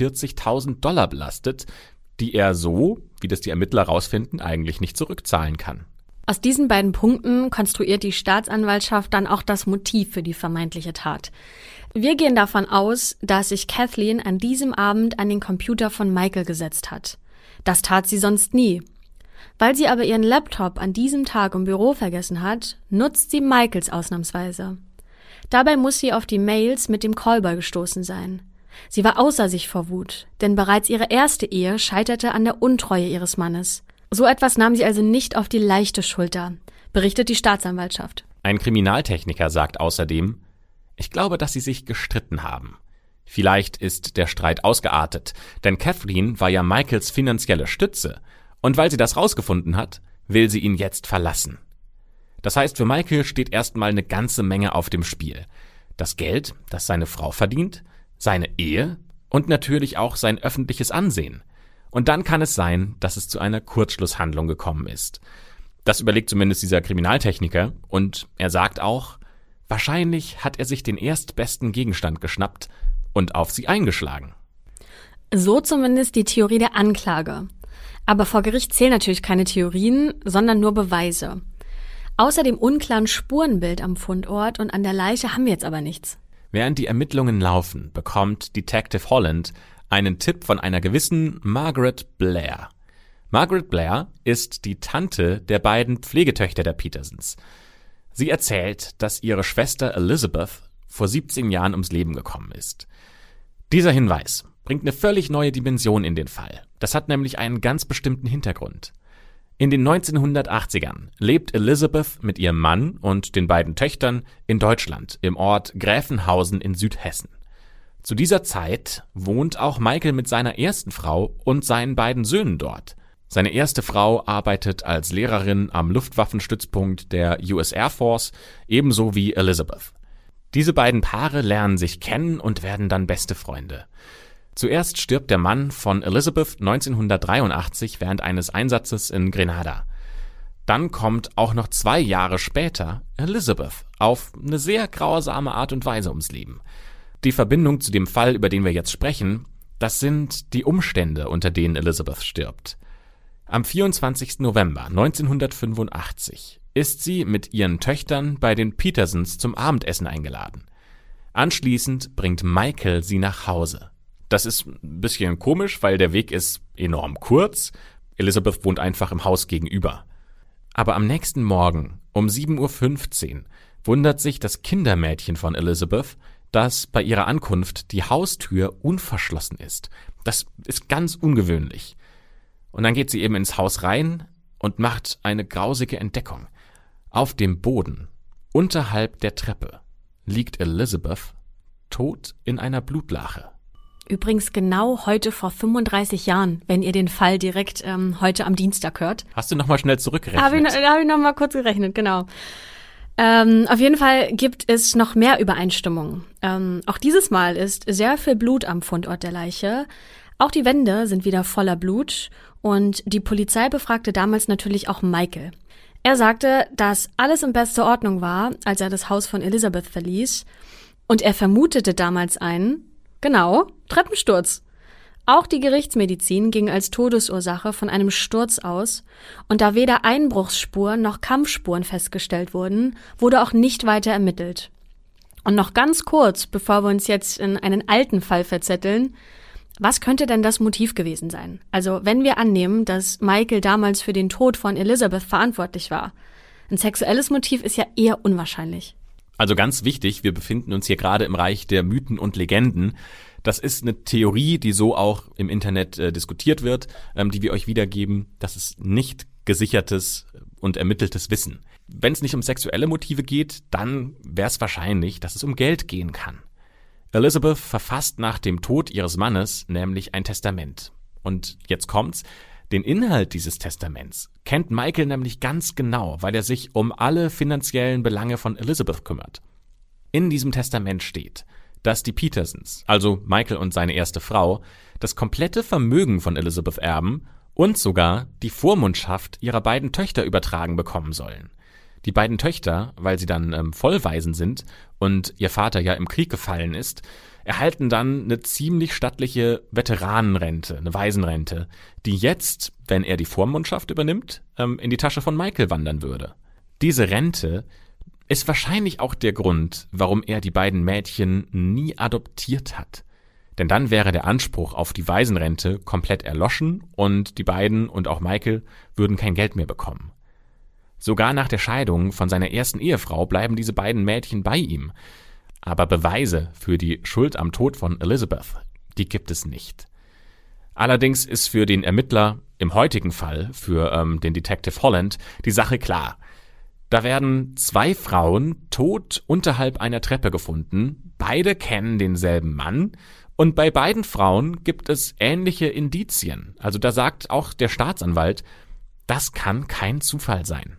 $140.000 belastet, die er so, wie das die Ermittler rausfinden, eigentlich nicht zurückzahlen kann. Aus diesen beiden Punkten konstruiert die Staatsanwaltschaft dann auch das Motiv für die vermeintliche Tat. Wir gehen davon aus, dass sich Kathleen an diesem Abend an den Computer von Michael gesetzt hat. Das tat sie sonst nie. Weil sie aber ihren Laptop an diesem Tag im Büro vergessen hat, nutzt sie Michaels ausnahmsweise. Dabei muss sie auf die Mails mit dem Callboy gestoßen sein. Sie war außer sich vor Wut, denn bereits ihre erste Ehe scheiterte an der Untreue ihres Mannes. So etwas nahm sie also nicht auf die leichte Schulter, berichtet die Staatsanwaltschaft. Ein Kriminaltechniker sagt außerdem, ich glaube, dass sie sich gestritten haben. Vielleicht ist der Streit ausgeartet, denn Kathleen war ja Michaels finanzielle Stütze. Und weil sie das rausgefunden hat, will sie ihn jetzt verlassen. Das heißt, für Michael steht erstmal eine ganze Menge auf dem Spiel. Das Geld, das seine Frau verdient, seine Ehe und natürlich auch sein öffentliches Ansehen. Und dann kann es sein, dass es zu einer Kurzschlusshandlung gekommen ist. Das überlegt zumindest dieser Kriminaltechniker und er sagt auch, wahrscheinlich hat er sich den erstbesten Gegenstand geschnappt und auf sie eingeschlagen. So zumindest die Theorie der Anklage. Aber vor Gericht zählen natürlich keine Theorien, sondern nur Beweise. Außer dem unklaren Spurenbild am Fundort und an der Leiche haben wir jetzt aber nichts. Während die Ermittlungen laufen, bekommt Detective Holland einen Tipp von einer gewissen Margaret Blair. Margaret Blair ist die Tante der beiden Pflegetöchter der Petersons. Sie erzählt, dass ihre Schwester Elizabeth vor 17 Jahren ums Leben gekommen ist. Dieser Hinweis bringt eine völlig neue Dimension in den Fall. Das hat nämlich einen ganz bestimmten Hintergrund. In den 1980ern lebt Elizabeth mit ihrem Mann und den beiden Töchtern in Deutschland, im Ort Gräfenhausen in Südhessen. Zu dieser Zeit wohnt auch Michael mit seiner ersten Frau und seinen beiden Söhnen dort. Seine erste Frau arbeitet als Lehrerin am Luftwaffenstützpunkt der US Air Force, ebenso wie Elizabeth. Diese beiden Paare lernen sich kennen und werden dann beste Freunde. Zuerst stirbt der Mann von Elizabeth 1983 während eines Einsatzes in Grenada. Dann kommt auch noch 2 Jahre später Elizabeth auf eine sehr grausame Art und Weise ums Leben. Die Verbindung zu dem Fall, über den wir jetzt sprechen, das sind die Umstände, unter denen Elizabeth stirbt. Am 24. November 1985 ist sie mit ihren Töchtern bei den Petersons zum Abendessen eingeladen. Anschließend bringt Michael sie nach Hause. Das ist ein bisschen komisch, weil der Weg ist enorm kurz. Elizabeth wohnt einfach im Haus gegenüber. Aber am nächsten Morgen um 7:15 Uhr wundert sich das Kindermädchen von Elizabeth, dass bei ihrer Ankunft die Haustür unverschlossen ist. Das ist ganz ungewöhnlich. Und dann geht sie eben ins Haus rein und macht eine grausige Entdeckung. Auf dem Boden, unterhalb der Treppe, liegt Elizabeth tot in einer Blutlache. Übrigens genau heute vor 35 Jahren, wenn ihr den Fall direkt heute am Dienstag hört. Hast du nochmal schnell zurückgerechnet? Hab ich noch mal kurz gerechnet, genau. Auf jeden Fall gibt es noch mehr Übereinstimmungen. Auch dieses Mal ist sehr viel Blut am Fundort der Leiche. Auch die Wände sind wieder voller Blut und die Polizei befragte damals natürlich auch Michael. Er sagte, dass alles in bester Ordnung war, als er das Haus von Elizabeth verließ. Und er vermutete damals einen, Treppensturz. Auch die Gerichtsmedizin ging als Todesursache von einem Sturz aus. Und da weder Einbruchsspuren noch Kampfspuren festgestellt wurden, wurde auch nicht weiter ermittelt. Und noch ganz kurz, bevor wir uns jetzt in einen alten Fall verzetteln, was könnte denn das Motiv gewesen sein? Also wenn wir annehmen, dass Michael damals für den Tod von Elizabeth verantwortlich war. Ein sexuelles Motiv ist ja eher unwahrscheinlich. Also ganz wichtig, wir befinden uns hier gerade im Reich der Mythen und Legenden. Das ist eine Theorie, die so auch im Internet diskutiert wird, die wir euch wiedergeben. Das ist nicht gesichertes und ermitteltes Wissen. Wenn es nicht um sexuelle Motive geht, dann wäre es wahrscheinlich, dass es um Geld gehen kann. Elizabeth verfasst nach dem Tod ihres Mannes nämlich ein Testament. Und jetzt kommt's. Den Inhalt dieses Testaments kennt Michael nämlich ganz genau, weil er sich um alle finanziellen Belange von Elizabeth kümmert. In diesem Testament steht, dass die Petersons, also Michael und seine erste Frau, das komplette Vermögen von Elizabeth erben und sogar die Vormundschaft ihrer beiden Töchter übertragen bekommen sollen. Die beiden Töchter, weil sie dann vollwaisen sind und ihr Vater ja im Krieg gefallen ist, erhalten dann eine ziemlich stattliche Veteranenrente, eine Waisenrente, die jetzt, wenn er die Vormundschaft übernimmt, in die Tasche von Michael wandern würde. Diese Rente ist wahrscheinlich auch der Grund, warum er die beiden Mädchen nie adoptiert hat. Denn dann wäre der Anspruch auf die Waisenrente komplett erloschen und die beiden und auch Michael würden kein Geld mehr bekommen. Sogar nach der Scheidung von seiner ersten Ehefrau bleiben diese beiden Mädchen bei ihm. Aber Beweise für die Schuld am Tod von Elizabeth, die gibt es nicht. Allerdings ist für den Ermittler im heutigen Fall, für den Detective Holland, die Sache klar. Da werden 2 Frauen tot unterhalb einer Treppe gefunden. Beide kennen denselben Mann. Und bei beiden Frauen gibt es ähnliche Indizien. Also da sagt auch der Staatsanwalt, das kann kein Zufall sein.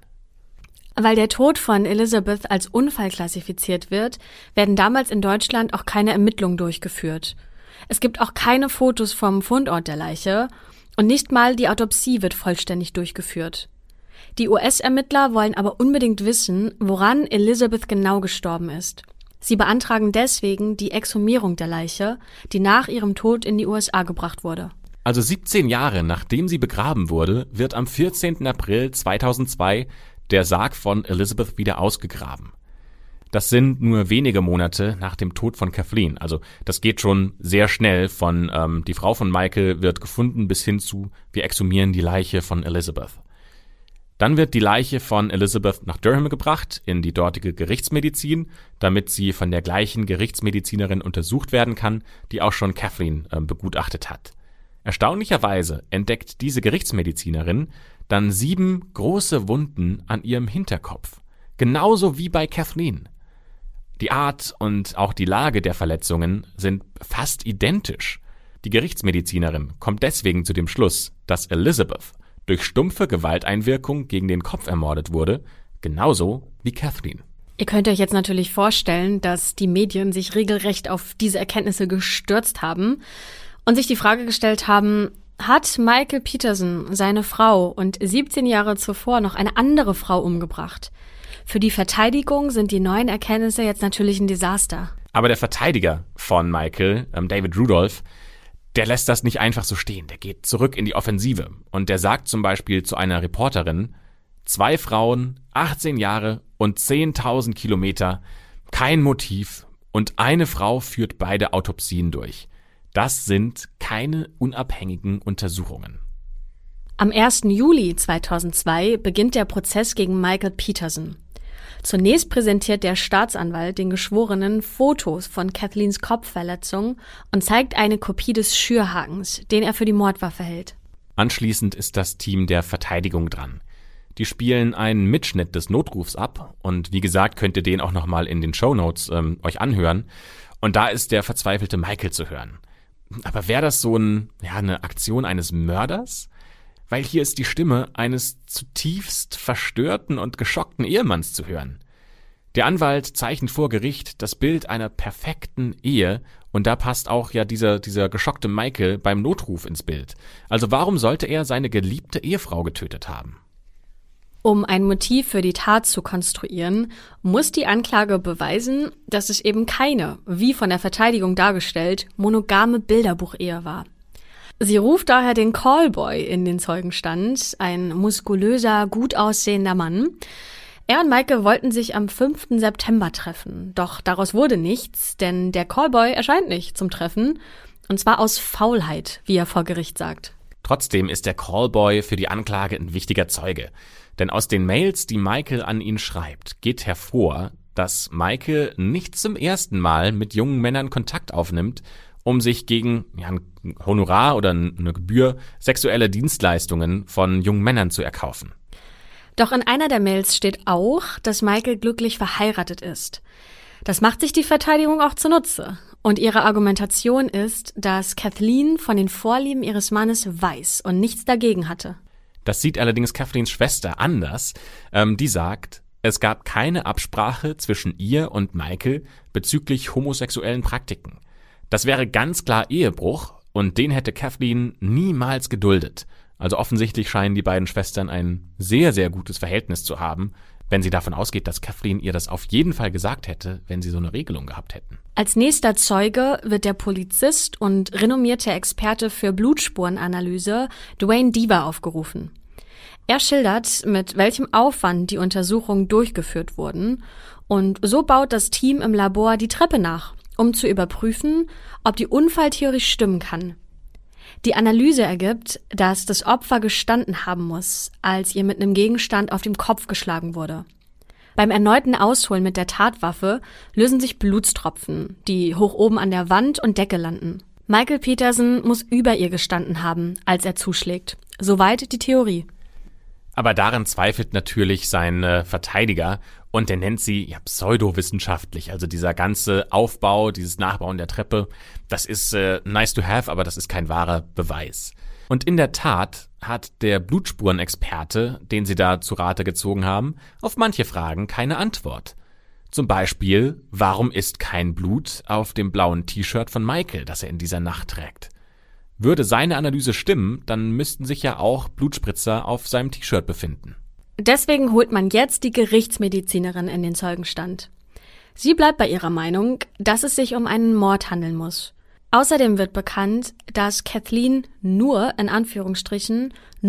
Weil der Tod von Elizabeth als Unfall klassifiziert wird, werden damals in Deutschland auch keine Ermittlungen durchgeführt. Es gibt auch keine Fotos vom Fundort der Leiche und nicht mal die Autopsie wird vollständig durchgeführt. Die US-Ermittler wollen aber unbedingt wissen, woran Elizabeth genau gestorben ist. Sie beantragen deswegen die Exhumierung der Leiche, die nach ihrem Tod in die USA gebracht wurde. Also 17 Jahre nachdem sie begraben wurde, wird am 14. April 2002 der Sarg von Elizabeth wieder ausgegraben. Das sind nur wenige Monate nach dem Tod von Kathleen. Also das geht schon sehr schnell von die Frau von Michael wird gefunden bis hin zu wir exhumieren die Leiche von Elizabeth. Dann wird die Leiche von Elizabeth nach Durham gebracht, in die dortige Gerichtsmedizin, damit sie von der gleichen Gerichtsmedizinerin untersucht werden kann, die auch schon Kathleen begutachtet hat. Erstaunlicherweise entdeckt diese Gerichtsmedizinerin dann 7 große Wunden an ihrem Hinterkopf. Genauso wie bei Kathleen. Die Art und auch die Lage der Verletzungen sind fast identisch. Die Gerichtsmedizinerin kommt deswegen zu dem Schluss, dass Elizabeth durch stumpfe Gewalteinwirkung gegen den Kopf ermordet wurde, genauso wie Kathleen. Ihr könnt euch jetzt natürlich vorstellen, dass die Medien sich regelrecht auf diese Erkenntnisse gestürzt haben und sich die Frage gestellt haben, hat Michael Peterson seine Frau und 17 Jahre zuvor noch eine andere Frau umgebracht? Für die Verteidigung sind die neuen Erkenntnisse jetzt natürlich ein Desaster. Aber der Verteidiger von Michael, David Rudolph, der lässt das nicht einfach so stehen. Der geht zurück in die Offensive und der sagt zum Beispiel zu einer Reporterin, 2 Frauen, 18 Jahre und 10.000 Kilometer, kein Motiv und eine Frau führt beide Autopsien durch. Das sind keine unabhängigen Untersuchungen. Am 1. Juli 2002 beginnt der Prozess gegen Michael Peterson. Zunächst präsentiert der Staatsanwalt den Geschworenen Fotos von Kathleens Kopfverletzung und zeigt eine Kopie des Schürhakens, den er für die Mordwaffe hält. Anschließend ist das Team der Verteidigung dran. Die spielen einen Mitschnitt des Notrufs ab und wie gesagt könnt ihr den auch nochmal in den Shownotes euch anhören. Und da ist der verzweifelte Michael zu hören. Aber wäre das so eine Aktion eines Mörders? Weil hier ist die Stimme eines zutiefst verstörten und geschockten Ehemanns zu hören. Der Anwalt zeichnet vor Gericht das Bild einer perfekten Ehe und da passt auch ja dieser geschockte Michael beim Notruf ins Bild. Also warum sollte er seine geliebte Ehefrau getötet haben? Um ein Motiv für die Tat zu konstruieren, muss die Anklage beweisen, dass es eben keine, wie von der Verteidigung dargestellt, monogame Bilderbuchehe war. Sie ruft daher den Callboy in den Zeugenstand, ein muskulöser, gut aussehender Mann. Er und Michael wollten sich am 5. September treffen, doch daraus wurde nichts, denn der Callboy erscheint nicht zum Treffen, und zwar aus Faulheit, wie er vor Gericht sagt. Trotzdem ist der Callboy für die Anklage ein wichtiger Zeuge, denn aus den Mails, die Michael an ihn schreibt, geht hervor, dass Michael nicht zum ersten Mal mit jungen Männern Kontakt aufnimmt, um sich gegen ein Honorar oder eine Gebühr sexuelle Dienstleistungen von jungen Männern zu erkaufen. Doch in einer der Mails steht auch, dass Michael glücklich verheiratet ist. Das macht sich die Verteidigung auch zunutze. Und ihre Argumentation ist, dass Kathleen von den Vorlieben ihres Mannes weiß und nichts dagegen hatte. Das sieht allerdings Kathleens Schwester anders. Die sagt, es gab keine Absprache zwischen ihr und Michael bezüglich homosexuellen Praktiken. Das wäre ganz klar Ehebruch und den hätte Kathleen niemals geduldet. Also offensichtlich scheinen die beiden Schwestern ein sehr, sehr gutes Verhältnis zu haben, wenn sie davon ausgeht, dass Kathleen ihr das auf jeden Fall gesagt hätte, wenn sie so eine Regelung gehabt hätten. Als nächster Zeuge wird der Polizist und renommierte Experte für Blutspurenanalyse Duane Deaver aufgerufen. Er schildert, mit welchem Aufwand die Untersuchungen durchgeführt wurden und so baut das Team im Labor die Treppe nach, um zu überprüfen, ob die Unfalltheorie stimmen kann. Die Analyse ergibt, dass das Opfer gestanden haben muss, als ihr mit einem Gegenstand auf dem Kopf geschlagen wurde. Beim erneuten Ausholen mit der Tatwaffe lösen sich Blutstropfen, die hoch oben an der Wand und Decke landen. Michael Peterson muss über ihr gestanden haben, als er zuschlägt. Soweit die Theorie. Aber daran zweifelt natürlich sein Verteidiger und der nennt sie pseudowissenschaftlich. Also dieser ganze Aufbau, dieses Nachbauen der Treppe, das ist nice to have, aber das ist kein wahrer Beweis. Und in der Tat hat der Blutspurenexperte, den sie da zu Rate gezogen haben, auf manche Fragen keine Antwort. Zum Beispiel, warum ist kein Blut auf dem blauen T-Shirt von Michael, das er in dieser Nacht trägt? Würde seine Analyse stimmen, dann müssten sich ja auch Blutspritzer auf seinem T-Shirt befinden. Deswegen holt man jetzt die Gerichtsmedizinerin in den Zeugenstand. Sie bleibt bei ihrer Meinung, dass es sich um einen Mord handeln muss. Außerdem wird bekannt, dass Kathleen nur, in Anführungsstrichen,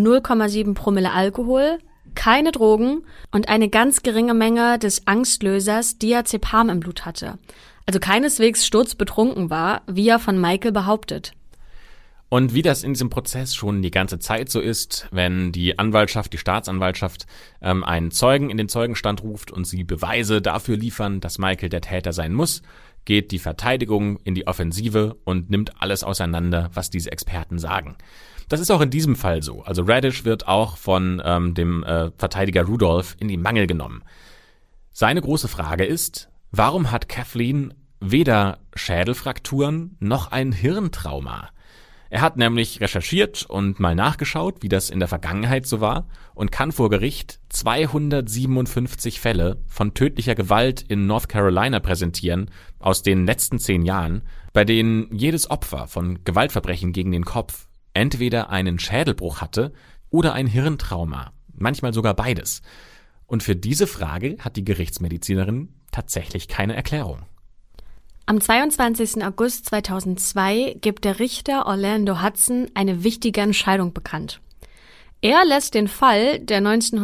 0,7 Promille Alkohol, keine Drogen und eine ganz geringe Menge des Angstlösers Diazepam im Blut hatte. Also keineswegs sturzbetrunken war, wie er von Michael behauptet. Und wie das in diesem Prozess schon die ganze Zeit so ist, wenn die Staatsanwaltschaft einen Zeugen in den Zeugenstand ruft und sie Beweise dafür liefern, dass Michael der Täter sein muss, geht die Verteidigung in die Offensive und nimmt alles auseinander, was diese Experten sagen. Das ist auch in diesem Fall so. Also Radish wird auch von dem Verteidiger Rudolph in die Mangel genommen. Seine große Frage ist, warum hat Kathleen weder Schädelfrakturen noch ein Hirntrauma? Er hat nämlich recherchiert und mal nachgeschaut, wie das in der Vergangenheit so war und kann vor Gericht 257 Fälle von tödlicher Gewalt in North Carolina präsentieren aus den letzten 10 Jahren, bei denen jedes Opfer von Gewaltverbrechen gegen den Kopf entweder einen Schädelbruch hatte oder ein Hirntrauma, manchmal sogar beides. Und für diese Frage hat die Gerichtsmedizinerin tatsächlich keine Erklärung. Am 22. August 2002 gibt der Richter Orlando Hudson eine wichtige Entscheidung bekannt. Er lässt den Fall der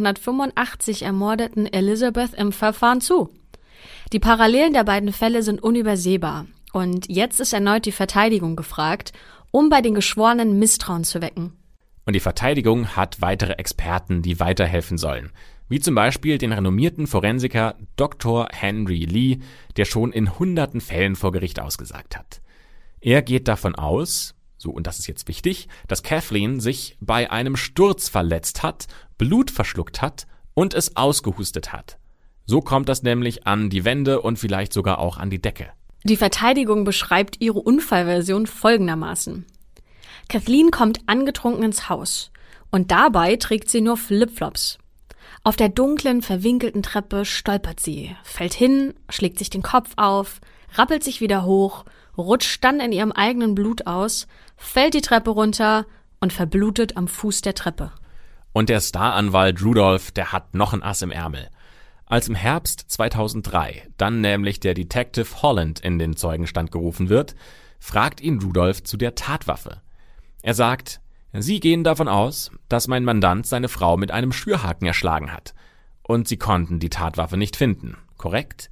1985 ermordeten Elizabeth im Verfahren zu. Die Parallelen der beiden Fälle sind unübersehbar. Und jetzt ist erneut die Verteidigung gefragt, um bei den Geschworenen Misstrauen zu wecken. Und die Verteidigung hat weitere Experten, die weiterhelfen sollen. Wie zum Beispiel den renommierten Forensiker Dr. Henry Lee, der schon in hunderten Fällen vor Gericht ausgesagt hat. Er geht davon aus, und das ist jetzt wichtig, dass Kathleen sich bei einem Sturz verletzt hat, Blut verschluckt hat und es ausgehustet hat. So kommt das nämlich an die Wände und vielleicht sogar auch an die Decke. Die Verteidigung beschreibt ihre Unfallversion folgendermaßen. Kathleen kommt angetrunken ins Haus und dabei trägt sie nur Flipflops. Auf der dunklen, verwinkelten Treppe stolpert sie, fällt hin, schlägt sich den Kopf auf, rappelt sich wieder hoch, rutscht dann in ihrem eigenen Blut aus, fällt die Treppe runter und verblutet am Fuß der Treppe. Und der Staranwalt Rudolph, der hat noch ein Ass im Ärmel. Als im Herbst 2003 dann nämlich der Detective Holland in den Zeugenstand gerufen wird, fragt ihn Rudolph zu der Tatwaffe. Er sagt, Sie gehen davon aus, dass mein Mandant seine Frau mit einem Schürhaken erschlagen hat. Und Sie konnten die Tatwaffe nicht finden, korrekt?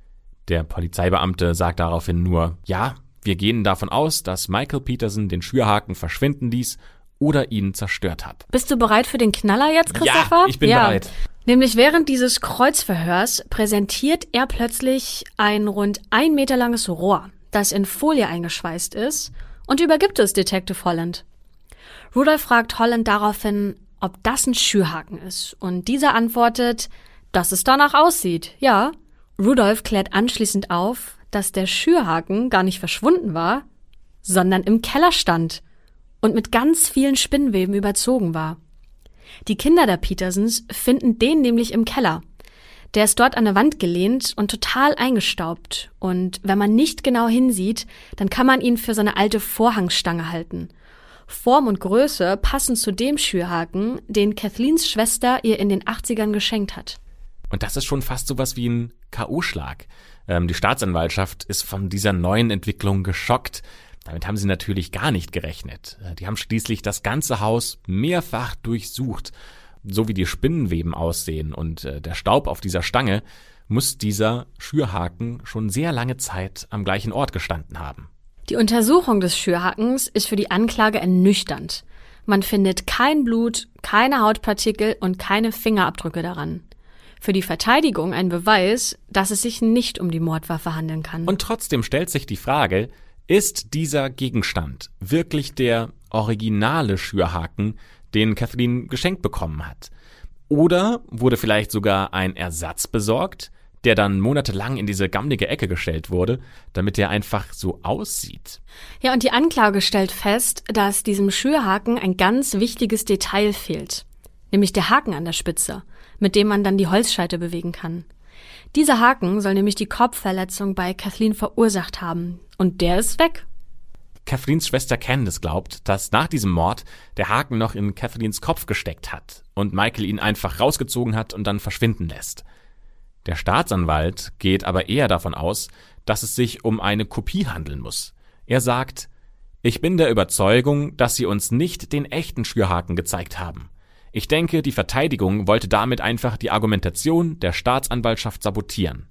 Der Polizeibeamte sagt daraufhin nur, ja, wir gehen davon aus, dass Michael Peterson den Schürhaken verschwinden ließ oder ihn zerstört hat. Bist du bereit für den Knaller jetzt, Christopher? Ja, ich bin bereit. Nämlich während dieses Kreuzverhörs präsentiert er plötzlich ein rund 1 Meter langes Rohr, das in Folie eingeschweißt ist, und übergibt es Detective Holland. Rudolph fragt Holland daraufhin, ob das ein Schürhaken ist, und dieser antwortet, dass es danach aussieht, ja. Rudolph klärt anschließend auf, dass der Schürhaken gar nicht verschwunden war, sondern im Keller stand und mit ganz vielen Spinnweben überzogen war. Die Kinder der Petersons finden den nämlich im Keller. Der ist dort an der Wand gelehnt und total eingestaubt. Und wenn man nicht genau hinsieht, dann kann man ihn für so eine alte Vorhangstange halten. Form und Größe passen zu dem Schürhaken, den Kathleens Schwester ihr in den 80ern geschenkt hat. Und das ist schon fast sowas wie ein K.O.-Schlag. Die Staatsanwaltschaft ist von dieser neuen Entwicklung geschockt. Damit haben sie natürlich gar nicht gerechnet. Die haben schließlich das ganze Haus mehrfach durchsucht. So wie die Spinnenweben aussehen und der Staub auf dieser Stange, muss dieser Schürhaken schon sehr lange Zeit am gleichen Ort gestanden haben. Die Untersuchung des Schürhakens ist für die Anklage ernüchternd. Man findet kein Blut, keine Hautpartikel und keine Fingerabdrücke daran. Für die Verteidigung ein Beweis, dass es sich nicht um die Mordwaffe handeln kann. Und trotzdem stellt sich die Frage, ist dieser Gegenstand wirklich der originale Schürhaken, den Kathleen geschenkt bekommen hat? Oder wurde vielleicht sogar ein Ersatz besorgt, der dann monatelang in diese gammelige Ecke gestellt wurde, damit er einfach so aussieht? Ja, und die Anklage stellt fest, dass diesem Schürhaken ein ganz wichtiges Detail fehlt. Nämlich der Haken an der Spitze, mit dem man dann die Holzscheite bewegen kann. Dieser Haken soll nämlich die Kopfverletzung bei Kathleen verursacht haben. Und der ist weg. Kathleens Schwester Candace glaubt, dass nach diesem Mord der Haken noch in Kathleens Kopf gesteckt hat und Michael ihn einfach rausgezogen hat und dann verschwinden lässt. Der Staatsanwalt geht aber eher davon aus, dass es sich um eine Kopie handeln muss. Er sagt, ich bin der Überzeugung, dass sie uns nicht den echten Schürhaken gezeigt haben. Ich denke, die Verteidigung wollte damit einfach die Argumentation der Staatsanwaltschaft sabotieren.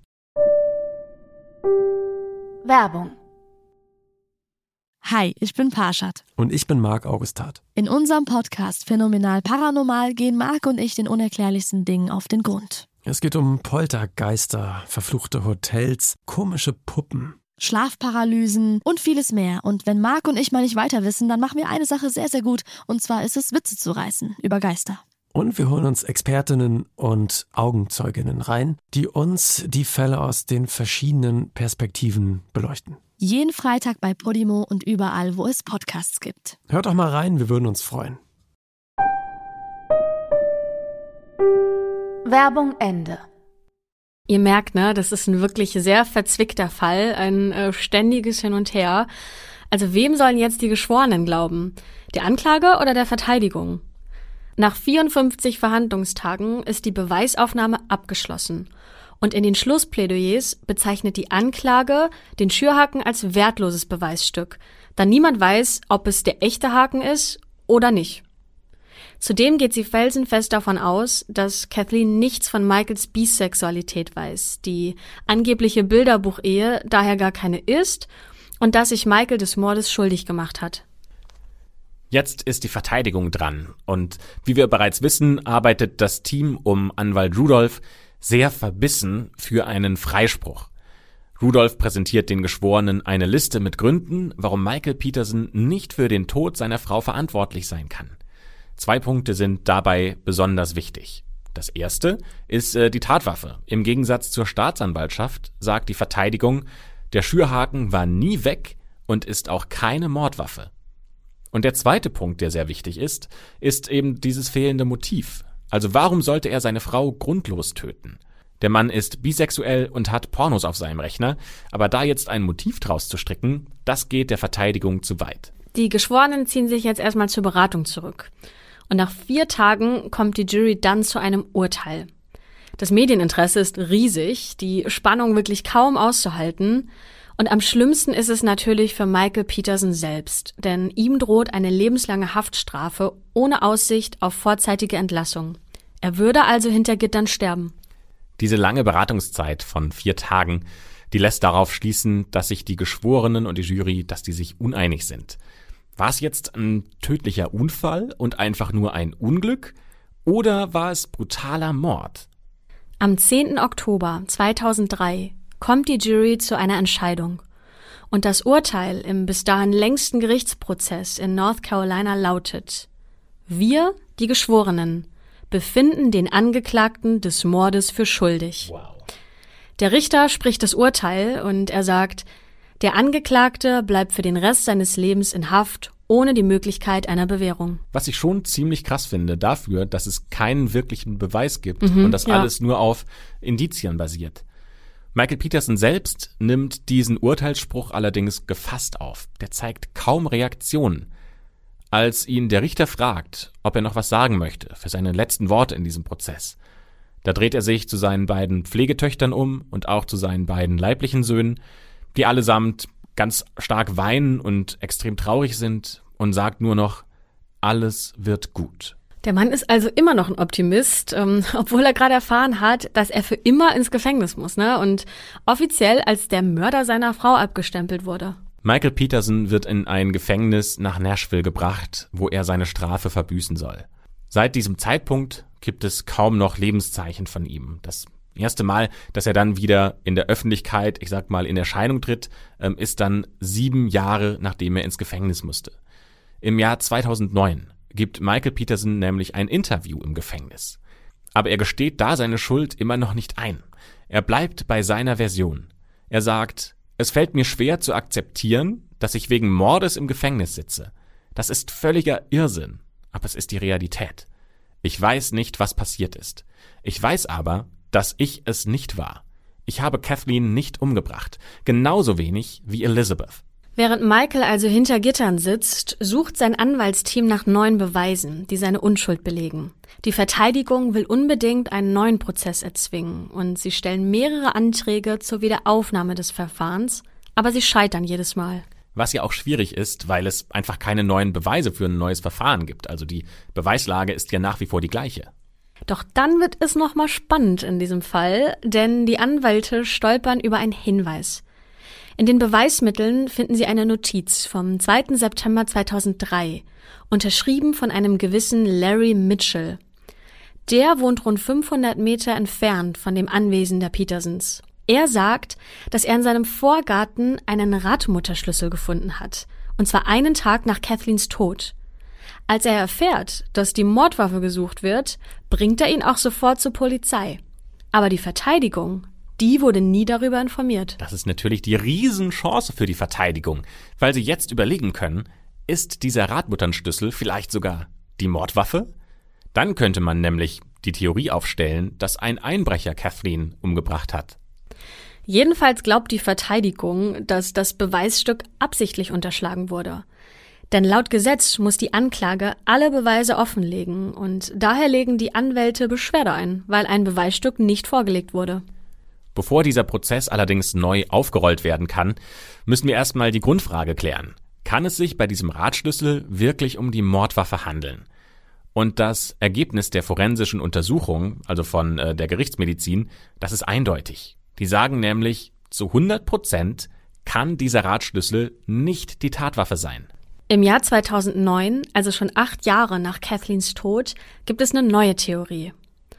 Werbung. Hi, ich bin Parshad. Und ich bin Marc Augustat. In unserem Podcast Phänomenal Paranormal gehen Marc und ich den unerklärlichsten Dingen auf den Grund. Es geht um Poltergeister, verfluchte Hotels, komische Puppen, Schlafparalysen und vieles mehr. Und wenn Marc und ich mal nicht weiter wissen, dann machen wir eine Sache sehr, sehr gut. Und zwar ist es, Witze zu reißen über Geister. Und wir holen uns Expertinnen und Augenzeuginnen rein, die uns die Fälle aus den verschiedenen Perspektiven beleuchten. Jeden Freitag bei Podimo und überall, wo es Podcasts gibt. Hört doch mal rein, wir würden uns freuen. Werbung Ende. Ihr merkt, ne, das ist ein wirklich sehr verzwickter Fall, ein ständiges Hin und Her. Also wem sollen jetzt die Geschworenen glauben? Der Anklage oder der Verteidigung? Nach 54 Verhandlungstagen ist die Beweisaufnahme abgeschlossen. Und in den Schlussplädoyers bezeichnet die Anklage den Schürhaken als wertloses Beweisstück, da niemand weiß, ob es der echte Haken ist oder nicht. Zudem geht sie felsenfest davon aus, dass Kathleen nichts von Michaels Bisexualität weiß, die angebliche Bilderbuchehe daher gar keine ist und dass sich Michael des Mordes schuldig gemacht hat. Jetzt ist die Verteidigung dran und wie wir bereits wissen, arbeitet das Team um Anwalt Rudolph sehr verbissen für einen Freispruch. Rudolph präsentiert den Geschworenen eine Liste mit Gründen, warum Michael Peterson nicht für den Tod seiner Frau verantwortlich sein kann. 2 Punkte sind dabei besonders wichtig. Das erste ist die Tatwaffe. Im Gegensatz zur Staatsanwaltschaft sagt die Verteidigung, der Schürhaken war nie weg und ist auch keine Mordwaffe. Und der zweite Punkt, der sehr wichtig ist eben dieses fehlende Motiv. Also warum sollte er seine Frau grundlos töten? Der Mann ist bisexuell und hat Pornos auf seinem Rechner, aber da jetzt ein Motiv draus zu stricken, das geht der Verteidigung zu weit. Die Geschworenen ziehen sich jetzt erstmal zur Beratung zurück. Und nach 4 Tagen kommt die Jury dann zu einem Urteil. Das Medieninteresse ist riesig, die Spannung wirklich kaum auszuhalten. Und am schlimmsten ist es natürlich für Michael Peterson selbst, denn ihm droht eine lebenslange Haftstrafe ohne Aussicht auf vorzeitige Entlassung. Er würde also hinter Gittern sterben. Diese lange Beratungszeit von 4 Tagen, die lässt darauf schließen, dass sich die Geschworenen und die Jury, dass die sich uneinig sind. War es jetzt ein tödlicher Unfall und einfach nur ein Unglück? Oder war es brutaler Mord? Am 10. Oktober 2003 kommt die Jury zu einer Entscheidung. Und das Urteil im bis dahin längsten Gerichtsprozess in North Carolina lautet: Wir, die Geschworenen, befinden den Angeklagten des Mordes für schuldig. Wow. Der Richter spricht das Urteil und er sagt, der Angeklagte bleibt für den Rest seines Lebens in Haft, ohne die Möglichkeit einer Bewährung. Was ich schon ziemlich krass finde dafür, dass es keinen wirklichen Beweis gibt und das alles nur auf Indizien basiert. Michael Peterson selbst nimmt diesen Urteilsspruch allerdings gefasst auf. Der zeigt kaum Reaktion. Als ihn der Richter fragt, ob er noch was sagen möchte für seine letzten Worte in diesem Prozess, da dreht er sich zu seinen beiden Pflegetöchtern um und auch zu seinen beiden leiblichen Söhnen, die allesamt ganz stark weinen und extrem traurig sind und sagt nur noch, alles wird gut. Der Mann ist also immer noch ein Optimist, obwohl er gerade erfahren hat, dass er für immer ins Gefängnis muss, ne? Und offiziell als der Mörder seiner Frau abgestempelt wurde. Michael Peterson wird in ein Gefängnis nach Nashville gebracht, wo er seine Strafe verbüßen soll. Seit diesem Zeitpunkt gibt es kaum noch Lebenszeichen von ihm. Das erste Mal, dass er dann wieder in der Öffentlichkeit, ich sag mal, in Erscheinung tritt, ist dann 7 Jahre, nachdem er ins Gefängnis musste. Im Jahr 2009 gibt Michael Peterson nämlich ein Interview im Gefängnis. Aber er gesteht da seine Schuld immer noch nicht ein. Er bleibt bei seiner Version. Er sagt, es fällt mir schwer zu akzeptieren, dass ich wegen Mordes im Gefängnis sitze. Das ist völliger Irrsinn, aber es ist die Realität. Ich weiß nicht, was passiert ist. Ich weiß aber, dass ich es nicht war. Ich habe Kathleen nicht umgebracht, genauso wenig wie Elizabeth. Während Michael also hinter Gittern sitzt, sucht sein Anwaltsteam nach neuen Beweisen, die seine Unschuld belegen. Die Verteidigung will unbedingt einen neuen Prozess erzwingen und sie stellen mehrere Anträge zur Wiederaufnahme des Verfahrens, aber sie scheitern jedes Mal. Was ja auch schwierig ist, weil es einfach keine neuen Beweise für ein neues Verfahren gibt. Also die Beweislage ist ja nach wie vor die gleiche. Doch dann wird es nochmal spannend in diesem Fall, denn die Anwälte stolpern über einen Hinweis. In den Beweismitteln finden sie eine Notiz vom 2. September 2003, unterschrieben von einem gewissen Larry Mitchell. Der wohnt rund 500 Meter entfernt von dem Anwesen der Petersons. Er sagt, dass er in seinem Vorgarten einen Radmutterschlüssel gefunden hat, und zwar einen Tag nach Kathleens Tod. Als er erfährt, dass die Mordwaffe gesucht wird, bringt er ihn auch sofort zur Polizei. Aber die Verteidigung, die wurde nie darüber informiert. Das ist natürlich die Riesenchance für die Verteidigung, weil sie jetzt überlegen können, ist dieser Radmutternschlüssel vielleicht sogar die Mordwaffe? Dann könnte man nämlich die Theorie aufstellen, dass ein Einbrecher Kathleen umgebracht hat. Jedenfalls glaubt die Verteidigung, dass das Beweisstück absichtlich unterschlagen wurde. Denn laut Gesetz muss die Anklage alle Beweise offenlegen und daher legen die Anwälte Beschwerde ein, weil ein Beweisstück nicht vorgelegt wurde. Bevor dieser Prozess allerdings neu aufgerollt werden kann, müssen wir erstmal die Grundfrage klären. Kann es sich bei diesem Radschlüssel wirklich um die Mordwaffe handeln? Und das Ergebnis der forensischen Untersuchung, also von der Gerichtsmedizin, das ist eindeutig. Die sagen nämlich, zu 100% kann dieser Radschlüssel nicht die Tatwaffe sein. Im Jahr 2009, also schon 8 Jahre nach Kathleens Tod, gibt es eine neue Theorie.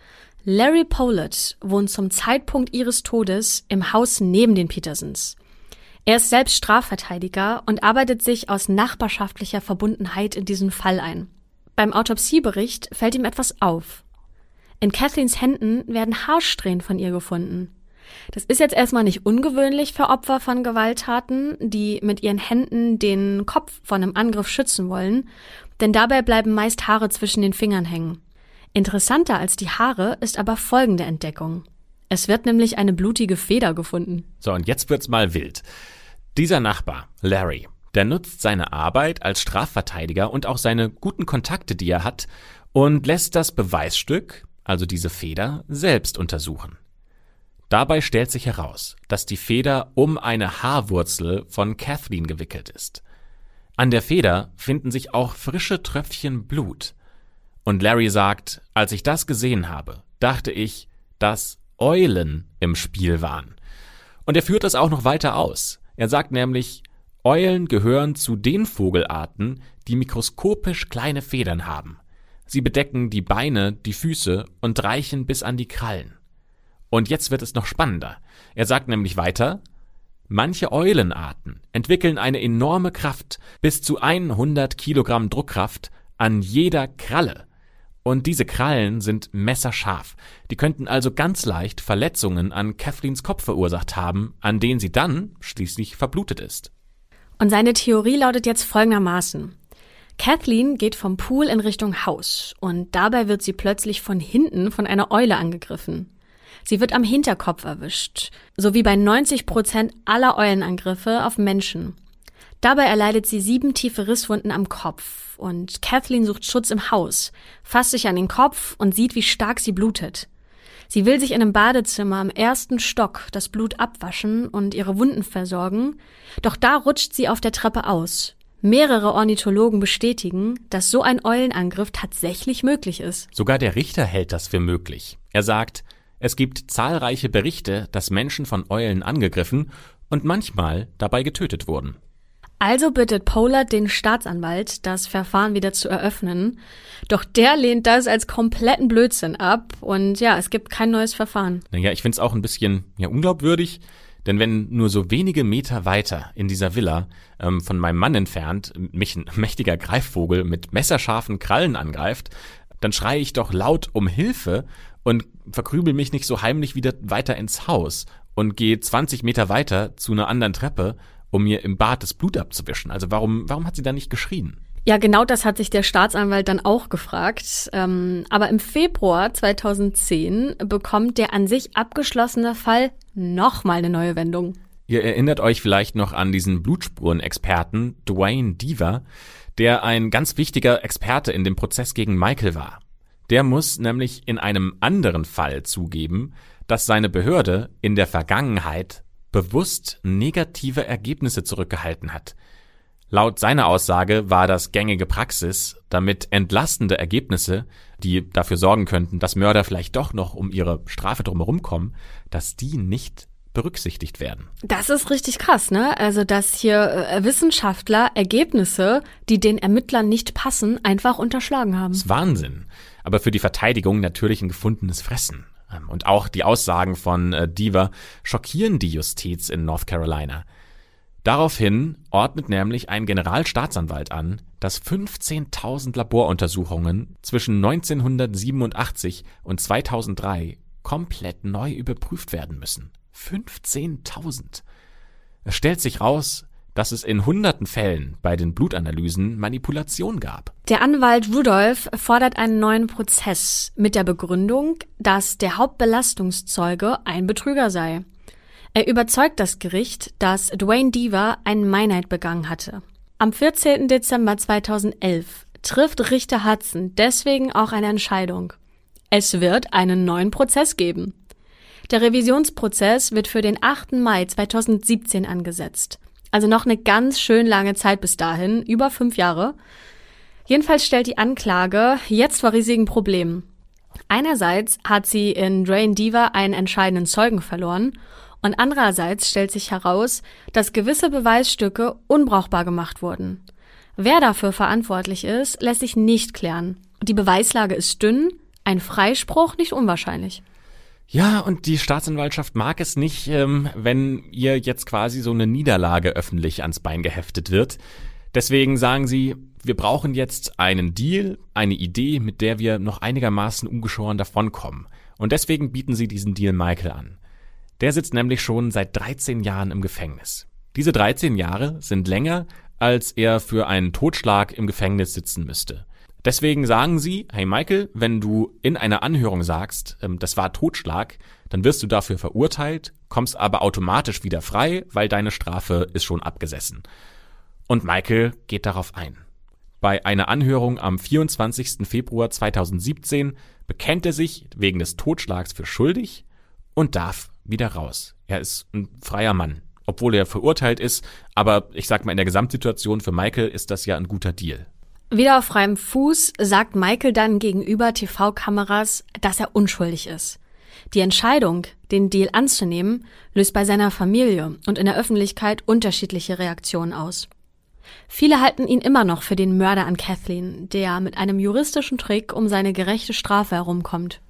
Larry Pollitt wohnt zum Zeitpunkt ihres Todes im Haus neben den Petersons. Er ist selbst Strafverteidiger und arbeitet sich aus nachbarschaftlicher Verbundenheit in diesen Fall ein. Beim Autopsiebericht fällt ihm etwas auf. In Kathleens Händen werden Haarsträhnen von ihr gefunden. Das ist jetzt erstmal nicht ungewöhnlich für Opfer von Gewalttaten, die mit ihren Händen den Kopf von einem Angriff schützen wollen, denn dabei bleiben meist Haare zwischen den Fingern hängen. Interessanter als die Haare ist aber folgende Entdeckung. Es wird nämlich eine blutige Feder gefunden. So, und jetzt wird's mal wild. Dieser Nachbar, Larry, der nutzt seine Arbeit als Strafverteidiger und auch seine guten Kontakte, die er hat, und lässt das Beweisstück, also diese Feder, selbst untersuchen. Dabei stellt sich heraus, dass die Feder um eine Haarwurzel von Kathleen gewickelt ist. An der Feder finden sich auch frische Tröpfchen Blut. Und Larry sagt, als ich das gesehen habe, dachte ich, dass Eulen im Spiel waren. Und er führt das auch noch weiter aus. Er sagt nämlich, Eulen gehören zu den Vogelarten, die mikroskopisch kleine Federn haben. Sie bedecken die Beine, die Füße und reichen bis an die Krallen. Und jetzt wird es noch spannender. Er sagt nämlich weiter, manche Eulenarten entwickeln eine enorme Kraft, bis zu 100 Kilogramm Druckkraft an jeder Kralle. Und diese Krallen sind messerscharf. Die könnten also ganz leicht Verletzungen an Kathleens Kopf verursacht haben, an denen sie dann schließlich verblutet ist. Und seine Theorie lautet jetzt folgendermaßen. Kathleen geht vom Pool in Richtung Haus und dabei wird sie plötzlich von hinten von einer Eule angegriffen. Sie wird am Hinterkopf erwischt, so wie bei 90% aller Eulenangriffe auf Menschen. Dabei erleidet sie 7 tiefe Risswunden am Kopf und Kathleen sucht Schutz im Haus, fasst sich an den Kopf und sieht, wie stark sie blutet. Sie will sich in einem Badezimmer im 1. Stock das Blut abwaschen und ihre Wunden versorgen, doch da rutscht sie auf der Treppe aus. Mehrere Ornithologen bestätigen, dass so ein Eulenangriff tatsächlich möglich ist. Sogar der Richter hält das für möglich. Er sagt, es gibt zahlreiche Berichte, dass Menschen von Eulen angegriffen und manchmal dabei getötet wurden. Also bittet Pollard den Staatsanwalt, das Verfahren wieder zu eröffnen. Doch der lehnt das als kompletten Blödsinn ab und ja, es gibt kein neues Verfahren. Naja, ich find's auch ein bisschen unglaubwürdig, denn wenn nur so wenige Meter weiter in dieser Villa von meinem Mann entfernt mich ein mächtiger Greifvogel mit messerscharfen Krallen angreift, dann schreie ich doch laut um Hilfe und verkrübel mich nicht so heimlich wieder weiter ins Haus und gehe 20 Meter weiter zu einer anderen Treppe, um mir im Bad das Blut abzuwischen. Also warum hat sie da nicht geschrien? Ja, genau das hat sich der Staatsanwalt dann auch gefragt. Aber im Februar 2010 bekommt der an sich abgeschlossene Fall nochmal eine neue Wendung. Ihr erinnert euch vielleicht noch an diesen Blutspurenexperten Duane Deaver, der ein ganz wichtiger Experte in dem Prozess gegen Michael war. Der muss nämlich in einem anderen Fall zugeben, dass seine Behörde in der Vergangenheit bewusst negative Ergebnisse zurückgehalten hat. Laut seiner Aussage war das gängige Praxis, damit entlastende Ergebnisse, die dafür sorgen könnten, dass Mörder vielleicht doch noch um ihre Strafe drumherum kommen, dass die nicht berücksichtigt werden. Das ist richtig krass, ne? Also, dass hier Wissenschaftler Ergebnisse, die den Ermittlern nicht passen, einfach unterschlagen haben. Das ist Wahnsinn. Aber für die Verteidigung natürlich ein gefundenes Fressen. Und auch die Aussagen von Deaver schockieren die Justiz in North Carolina. Daraufhin ordnet nämlich ein Generalstaatsanwalt an, dass 15.000 Laboruntersuchungen zwischen 1987 und 2003 komplett neu überprüft werden müssen. 15.000. Es stellt sich raus, dass es in hunderten Fällen bei den Blutanalysen Manipulation gab. Der Anwalt Rudolph fordert einen neuen Prozess mit der Begründung, dass der Hauptbelastungszeuge ein Betrüger sei. Er überzeugt das Gericht, dass Duane Deaver einen Meinheit begangen hatte. Am 14. Dezember 2011 trifft Richter Hudson deswegen auch eine Entscheidung. Es wird einen neuen Prozess geben. Der Revisionsprozess wird für den 8. Mai 2017 angesetzt. Also noch eine ganz schön lange Zeit bis dahin, über 5 Jahre. Jedenfalls stellt die Anklage jetzt vor riesigen Problemen. Einerseits hat sie in Drain Diva einen entscheidenden Zeugen verloren und andererseits stellt sich heraus, dass gewisse Beweisstücke unbrauchbar gemacht wurden. Wer dafür verantwortlich ist, lässt sich nicht klären. Die Beweislage ist dünn, ein Freispruch nicht unwahrscheinlich. Ja, und die Staatsanwaltschaft mag es nicht, wenn ihr jetzt quasi so eine Niederlage öffentlich ans Bein geheftet wird. Deswegen sagen sie, wir brauchen jetzt einen Deal, eine Idee, mit der wir noch einigermaßen ungeschoren davonkommen. Und deswegen bieten sie diesen Deal Michael an. Der sitzt nämlich schon seit 13 Jahren im Gefängnis. Diese 13 Jahre sind länger, als er für einen Totschlag im Gefängnis sitzen müsste. Deswegen sagen sie, hey Michael, wenn du in einer Anhörung sagst, das war Totschlag, dann wirst du dafür verurteilt, kommst aber automatisch wieder frei, weil deine Strafe ist schon abgesessen. Und Michael geht darauf ein. Bei einer Anhörung am 24. Februar 2017 bekennt er sich wegen des Totschlags für schuldig und darf wieder raus. Er ist ein freier Mann, obwohl er verurteilt ist, aber ich sag mal, in der Gesamtsituation für Michael ist das ja ein guter Deal. Wieder auf freiem Fuß sagt Michael dann gegenüber TV-Kameras, dass er unschuldig ist. Die Entscheidung, den Deal anzunehmen, löst bei seiner Familie und in der Öffentlichkeit unterschiedliche Reaktionen aus. Viele halten ihn immer noch für den Mörder an Kathleen, der mit einem juristischen Trick um seine gerechte Strafe herumkommt.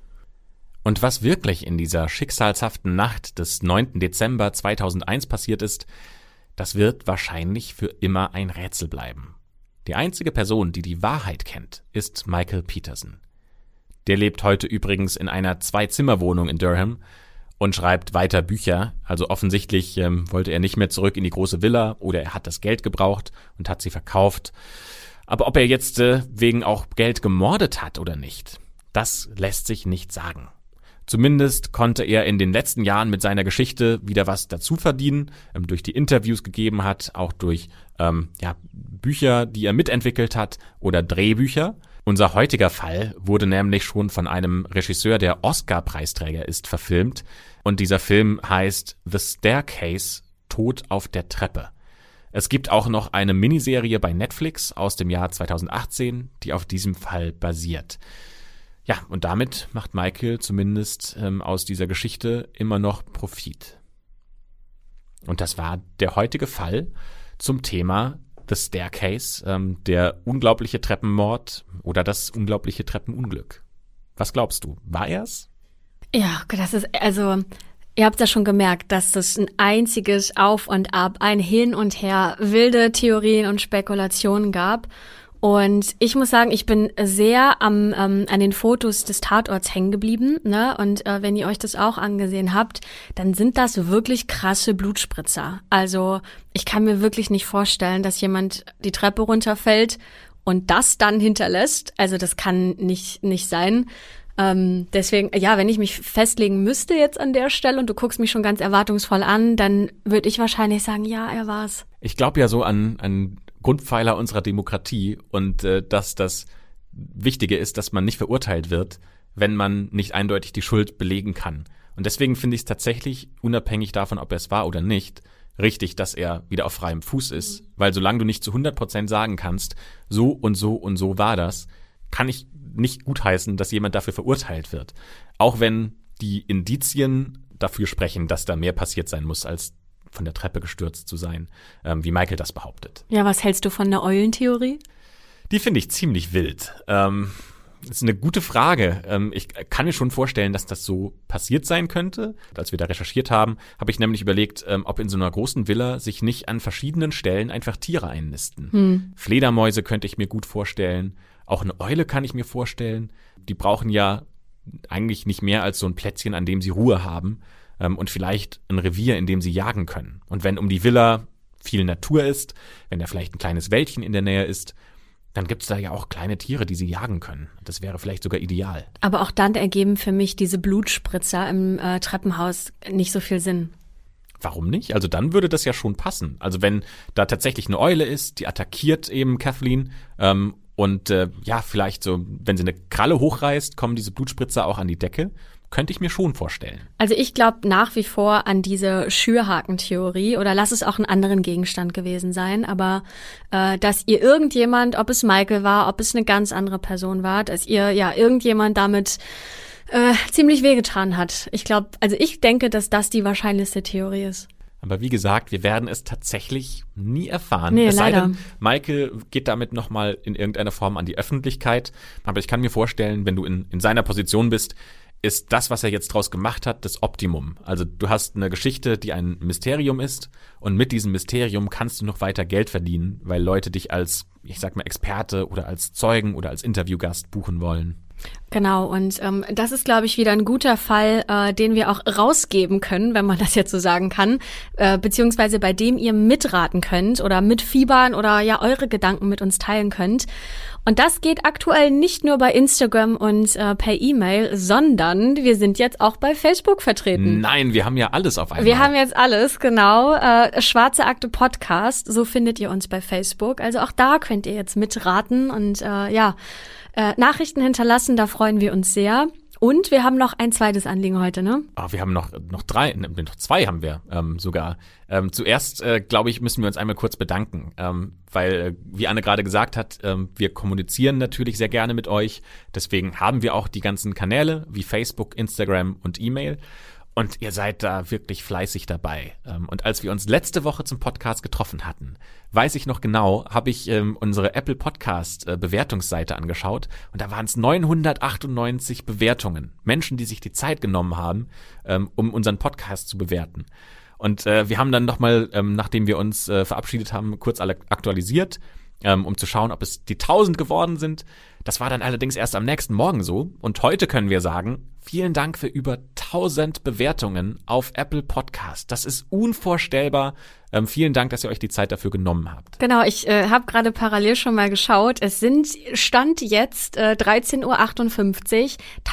Und was wirklich in dieser schicksalshaften Nacht des 9. Dezember 2001 passiert ist, das wird wahrscheinlich für immer ein Rätsel bleiben. Die einzige Person, die die Wahrheit kennt, ist Michael Peterson. Der lebt heute übrigens in einer 2-Zimmer-Wohnung in Durham und schreibt weiter Bücher. Also offensichtlich wollte er nicht mehr zurück in die große Villa oder er hat das Geld gebraucht und hat sie verkauft. Aber ob er jetzt wegen auch Geld gemordet hat oder nicht, das lässt sich nicht sagen. Zumindest konnte er in den letzten Jahren mit seiner Geschichte wieder was dazu verdienen, durch die Interviews gegeben hat, auch durch Bücher, die er mitentwickelt hat oder Drehbücher. Unser heutiger Fall wurde nämlich schon von einem Regisseur, der Oscar-Preisträger ist, verfilmt. Und dieser Film heißt The Staircase – Tod auf der Treppe. Es gibt auch noch eine Miniserie bei Netflix aus dem Jahr 2018, die auf diesem Fall basiert. Ja, und damit macht Michael zumindest aus dieser Geschichte immer noch Profit. Und das war der heutige Fall zum Thema The Staircase, der unglaubliche Treppenmord oder das unglaubliche Treppenunglück. Was glaubst du? War er's? Ja, das ist, ihr habt ja schon gemerkt, dass das ein einziges Auf und Ab, ein Hin und Her, wilde Theorien und Spekulationen gab. Und ich muss sagen, ich bin sehr an den Fotos des Tatorts hängen geblieben, ne? Und wenn ihr euch das auch angesehen habt, dann sind das wirklich krasse Blutspritzer. Also ich kann mir wirklich nicht vorstellen, dass jemand die Treppe runterfällt und das dann hinterlässt. Also das kann nicht sein. Deswegen, ja, wenn ich mich festlegen müsste jetzt an der Stelle und du guckst mich schon ganz erwartungsvoll an, dann würde ich wahrscheinlich sagen, ja, er war's. Ich glaube ja so an Grundpfeiler unserer Demokratie und dass das Wichtige ist, dass man nicht verurteilt wird, wenn man nicht eindeutig die Schuld belegen kann. Und deswegen finde ich es tatsächlich, unabhängig davon, ob er es war oder nicht, richtig, dass er wieder auf freiem Fuß ist. Weil solange du nicht zu 100% sagen kannst, so und so und so war das, kann ich nicht gutheißen, dass jemand dafür verurteilt wird. Auch wenn die Indizien dafür sprechen, dass da mehr passiert sein muss, als von der Treppe gestürzt zu sein, wie Michael das behauptet. Ja, was hältst du von der Eulentheorie? Die finde ich ziemlich wild. Das ist eine gute Frage. Ich kann mir schon vorstellen, dass das so passiert sein könnte. Als wir da recherchiert haben, habe ich nämlich überlegt, ob in so einer großen Villa sich nicht an verschiedenen Stellen einfach Tiere einnisten. Fledermäuse könnte ich mir gut vorstellen. Auch eine Eule kann ich mir vorstellen. Die brauchen ja eigentlich nicht mehr als so ein Plätzchen, an dem sie Ruhe haben. Und vielleicht ein Revier, in dem sie jagen können. Und wenn um die Villa viel Natur ist, wenn da vielleicht ein kleines Wäldchen in der Nähe ist, dann gibt es da ja auch kleine Tiere, die sie jagen können. Das wäre vielleicht sogar ideal. Aber auch dann ergeben für mich diese Blutspritzer im Treppenhaus nicht so viel Sinn. Warum nicht? Also dann würde das ja schon passen. Also wenn da tatsächlich eine Eule ist, die attackiert eben Kathleen und vielleicht so, wenn sie eine Kralle hochreißt, kommen diese Blutspritzer auch an die Decke. könnte ich mir schon vorstellen. Also ich glaube nach wie vor an diese Schürhaken-Theorie oder lass es auch einen anderen Gegenstand gewesen sein, aber dass ihr irgendjemand, ob es Michael war, ob es eine ganz andere Person war, dass ihr ja irgendjemand damit ziemlich wehgetan hat. Ich denke, dass das die wahrscheinlichste Theorie ist. Aber wie gesagt, wir werden es tatsächlich nie erfahren. Nee, es sei leider. denn, Michael geht damit nochmal in irgendeiner Form an die Öffentlichkeit. Aber ich kann mir vorstellen, wenn du in seiner Position bist, ist das, was er jetzt draus gemacht hat, das Optimum. Also du hast eine Geschichte, die ein Mysterium ist und mit diesem Mysterium kannst du noch weiter Geld verdienen, weil Leute dich als, ich sag mal, Experte oder als Zeugen oder als Interviewgast buchen wollen. Genau, und das ist, glaube ich, wieder ein guter Fall, den wir auch rausgeben können, wenn man das jetzt so sagen kann, beziehungsweise bei dem ihr mitraten könnt oder mitfiebern oder ja eure Gedanken mit uns teilen könnt. Und das geht aktuell nicht nur bei Instagram und per E-Mail, sondern wir sind jetzt auch bei Facebook vertreten. Nein, wir haben ja alles auf einmal. Wir haben jetzt alles, genau. Schwarze Akte Podcast, so findet ihr uns bei Facebook. Also auch da könnt ihr jetzt mitraten und Nachrichten hinterlassen, da freuen wir uns sehr. Und wir haben noch ein zweites Anliegen heute, ne? Wir haben noch zwei haben wir sogar. Zuerst, glaube ich, müssen wir uns einmal kurz bedanken, weil, wie Anne gerade gesagt hat, wir kommunizieren natürlich sehr gerne mit euch. Deswegen haben wir auch die ganzen Kanäle wie Facebook, Instagram und E-Mail. Und ihr seid da wirklich fleißig dabei. Und als wir uns letzte Woche zum Podcast getroffen hatten, weiß ich noch genau, habe ich unsere Apple Podcast Bewertungsseite angeschaut und da waren es 998 Bewertungen. Menschen, die sich die Zeit genommen haben, um unseren Podcast zu bewerten. Und wir haben dann nochmal, nachdem wir uns verabschiedet haben, kurz alle aktualisiert, um zu schauen, ob es die 1000 geworden sind. Das war dann allerdings erst am nächsten Morgen so. Und heute können wir sagen, vielen Dank für über 1000 Bewertungen auf Apple Podcast. Das ist unvorstellbar. Vielen Dank, dass ihr euch die Zeit dafür genommen habt. Genau, ich habe gerade parallel schon mal geschaut. Es sind Stand jetzt 13:58 Uhr,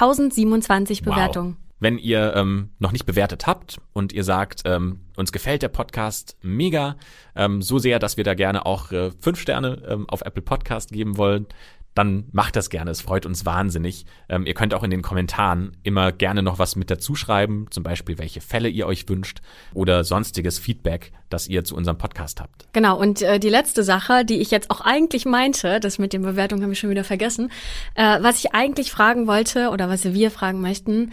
1027 Bewertungen. Wenn ihr noch nicht bewertet habt und ihr sagt, uns gefällt der Podcast mega, so sehr, dass wir da gerne auch 5 Sterne auf Apple Podcast geben wollen, dann macht das gerne, es freut uns wahnsinnig. Ihr könnt auch in den Kommentaren immer gerne noch was mit dazu schreiben, zum Beispiel welche Fälle ihr euch wünscht oder sonstiges Feedback, das ihr zu unserem Podcast habt. Genau, und die letzte Sache, die ich jetzt auch eigentlich meinte, das mit den Bewertungen habe ich schon wieder vergessen, was ich eigentlich fragen wollte oder was wir fragen möchten,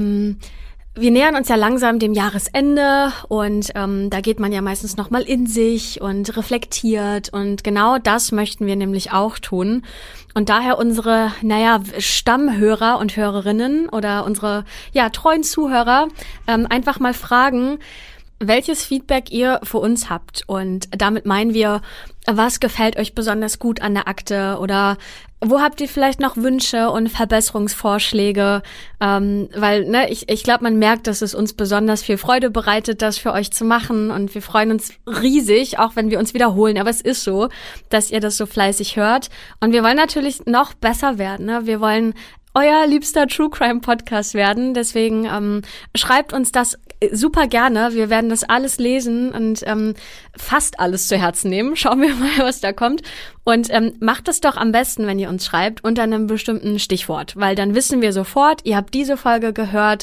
wir nähern uns ja langsam dem Jahresende und da geht man ja meistens nochmal in sich und reflektiert und genau das möchten wir nämlich auch tun. Und daher unsere, Stammhörer und Hörerinnen oder unsere, treuen Zuhörer einfach mal fragen, welches Feedback ihr für uns habt. Und damit meinen wir, was gefällt euch besonders gut an der Akte oder wo habt ihr vielleicht noch Wünsche und Verbesserungsvorschläge? Weil ich glaube, man merkt, dass es uns besonders viel Freude bereitet, das für euch zu machen. Und wir freuen uns riesig, auch wenn wir uns wiederholen. Aber es ist so, dass ihr das so fleißig hört. Und wir wollen natürlich noch besser werden. Ne? Wir wollen euer liebster True Crime Podcast werden. Deswegen schreibt uns das super gerne. Wir werden das alles lesen und fast alles zu Herzen nehmen. Schauen wir mal, was da kommt. Und macht es doch am besten, wenn ihr uns schreibt, unter einem bestimmten Stichwort. Weil dann wissen wir sofort, ihr habt diese Folge gehört.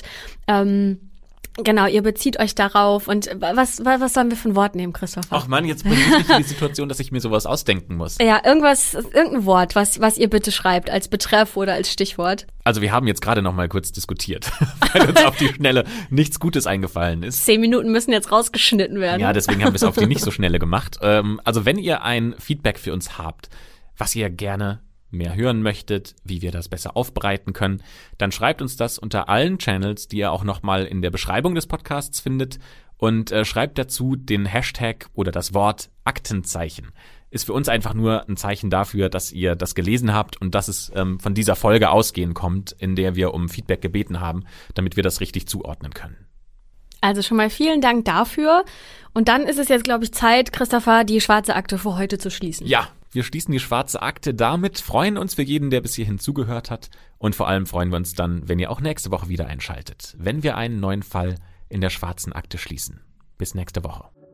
Genau, ihr bezieht euch darauf. Und was sollen wir für ein Wort nehmen, Christopher? Ach Mann, jetzt bin ich nicht in die Situation, dass ich mir sowas ausdenken muss. Ja, irgendein Wort, was ihr bitte schreibt, als Betreff oder als Stichwort. Also wir haben jetzt gerade noch mal kurz diskutiert, weil uns auf die Schnelle nichts Gutes eingefallen ist. 10 Minuten müssen jetzt rausgeschnitten werden. Ja, deswegen haben wir es auf die nicht so schnelle gemacht. Also wenn ihr ein Feedback für uns habt, was ihr gerne mehr hören möchtet, wie wir das besser aufbereiten können, dann schreibt uns das unter allen Channels, die ihr auch nochmal in der Beschreibung des Podcasts findet und schreibt dazu den Hashtag oder das Wort Aktenzeichen. Ist für uns einfach nur ein Zeichen dafür, dass ihr das gelesen habt und dass es von dieser Folge ausgehend kommt, in der wir um Feedback gebeten haben, damit wir das richtig zuordnen können. Also schon mal vielen Dank dafür. Und dann ist es jetzt, glaube ich, Zeit, Christopher, die schwarze Akte für heute zu schließen. Ja, wir schließen die schwarze Akte damit, freuen uns für jeden, der bis hierhin zugehört hat und vor allem freuen wir uns dann, wenn ihr auch nächste Woche wieder einschaltet, wenn wir einen neuen Fall in der schwarzen Akte schließen. Bis nächste Woche.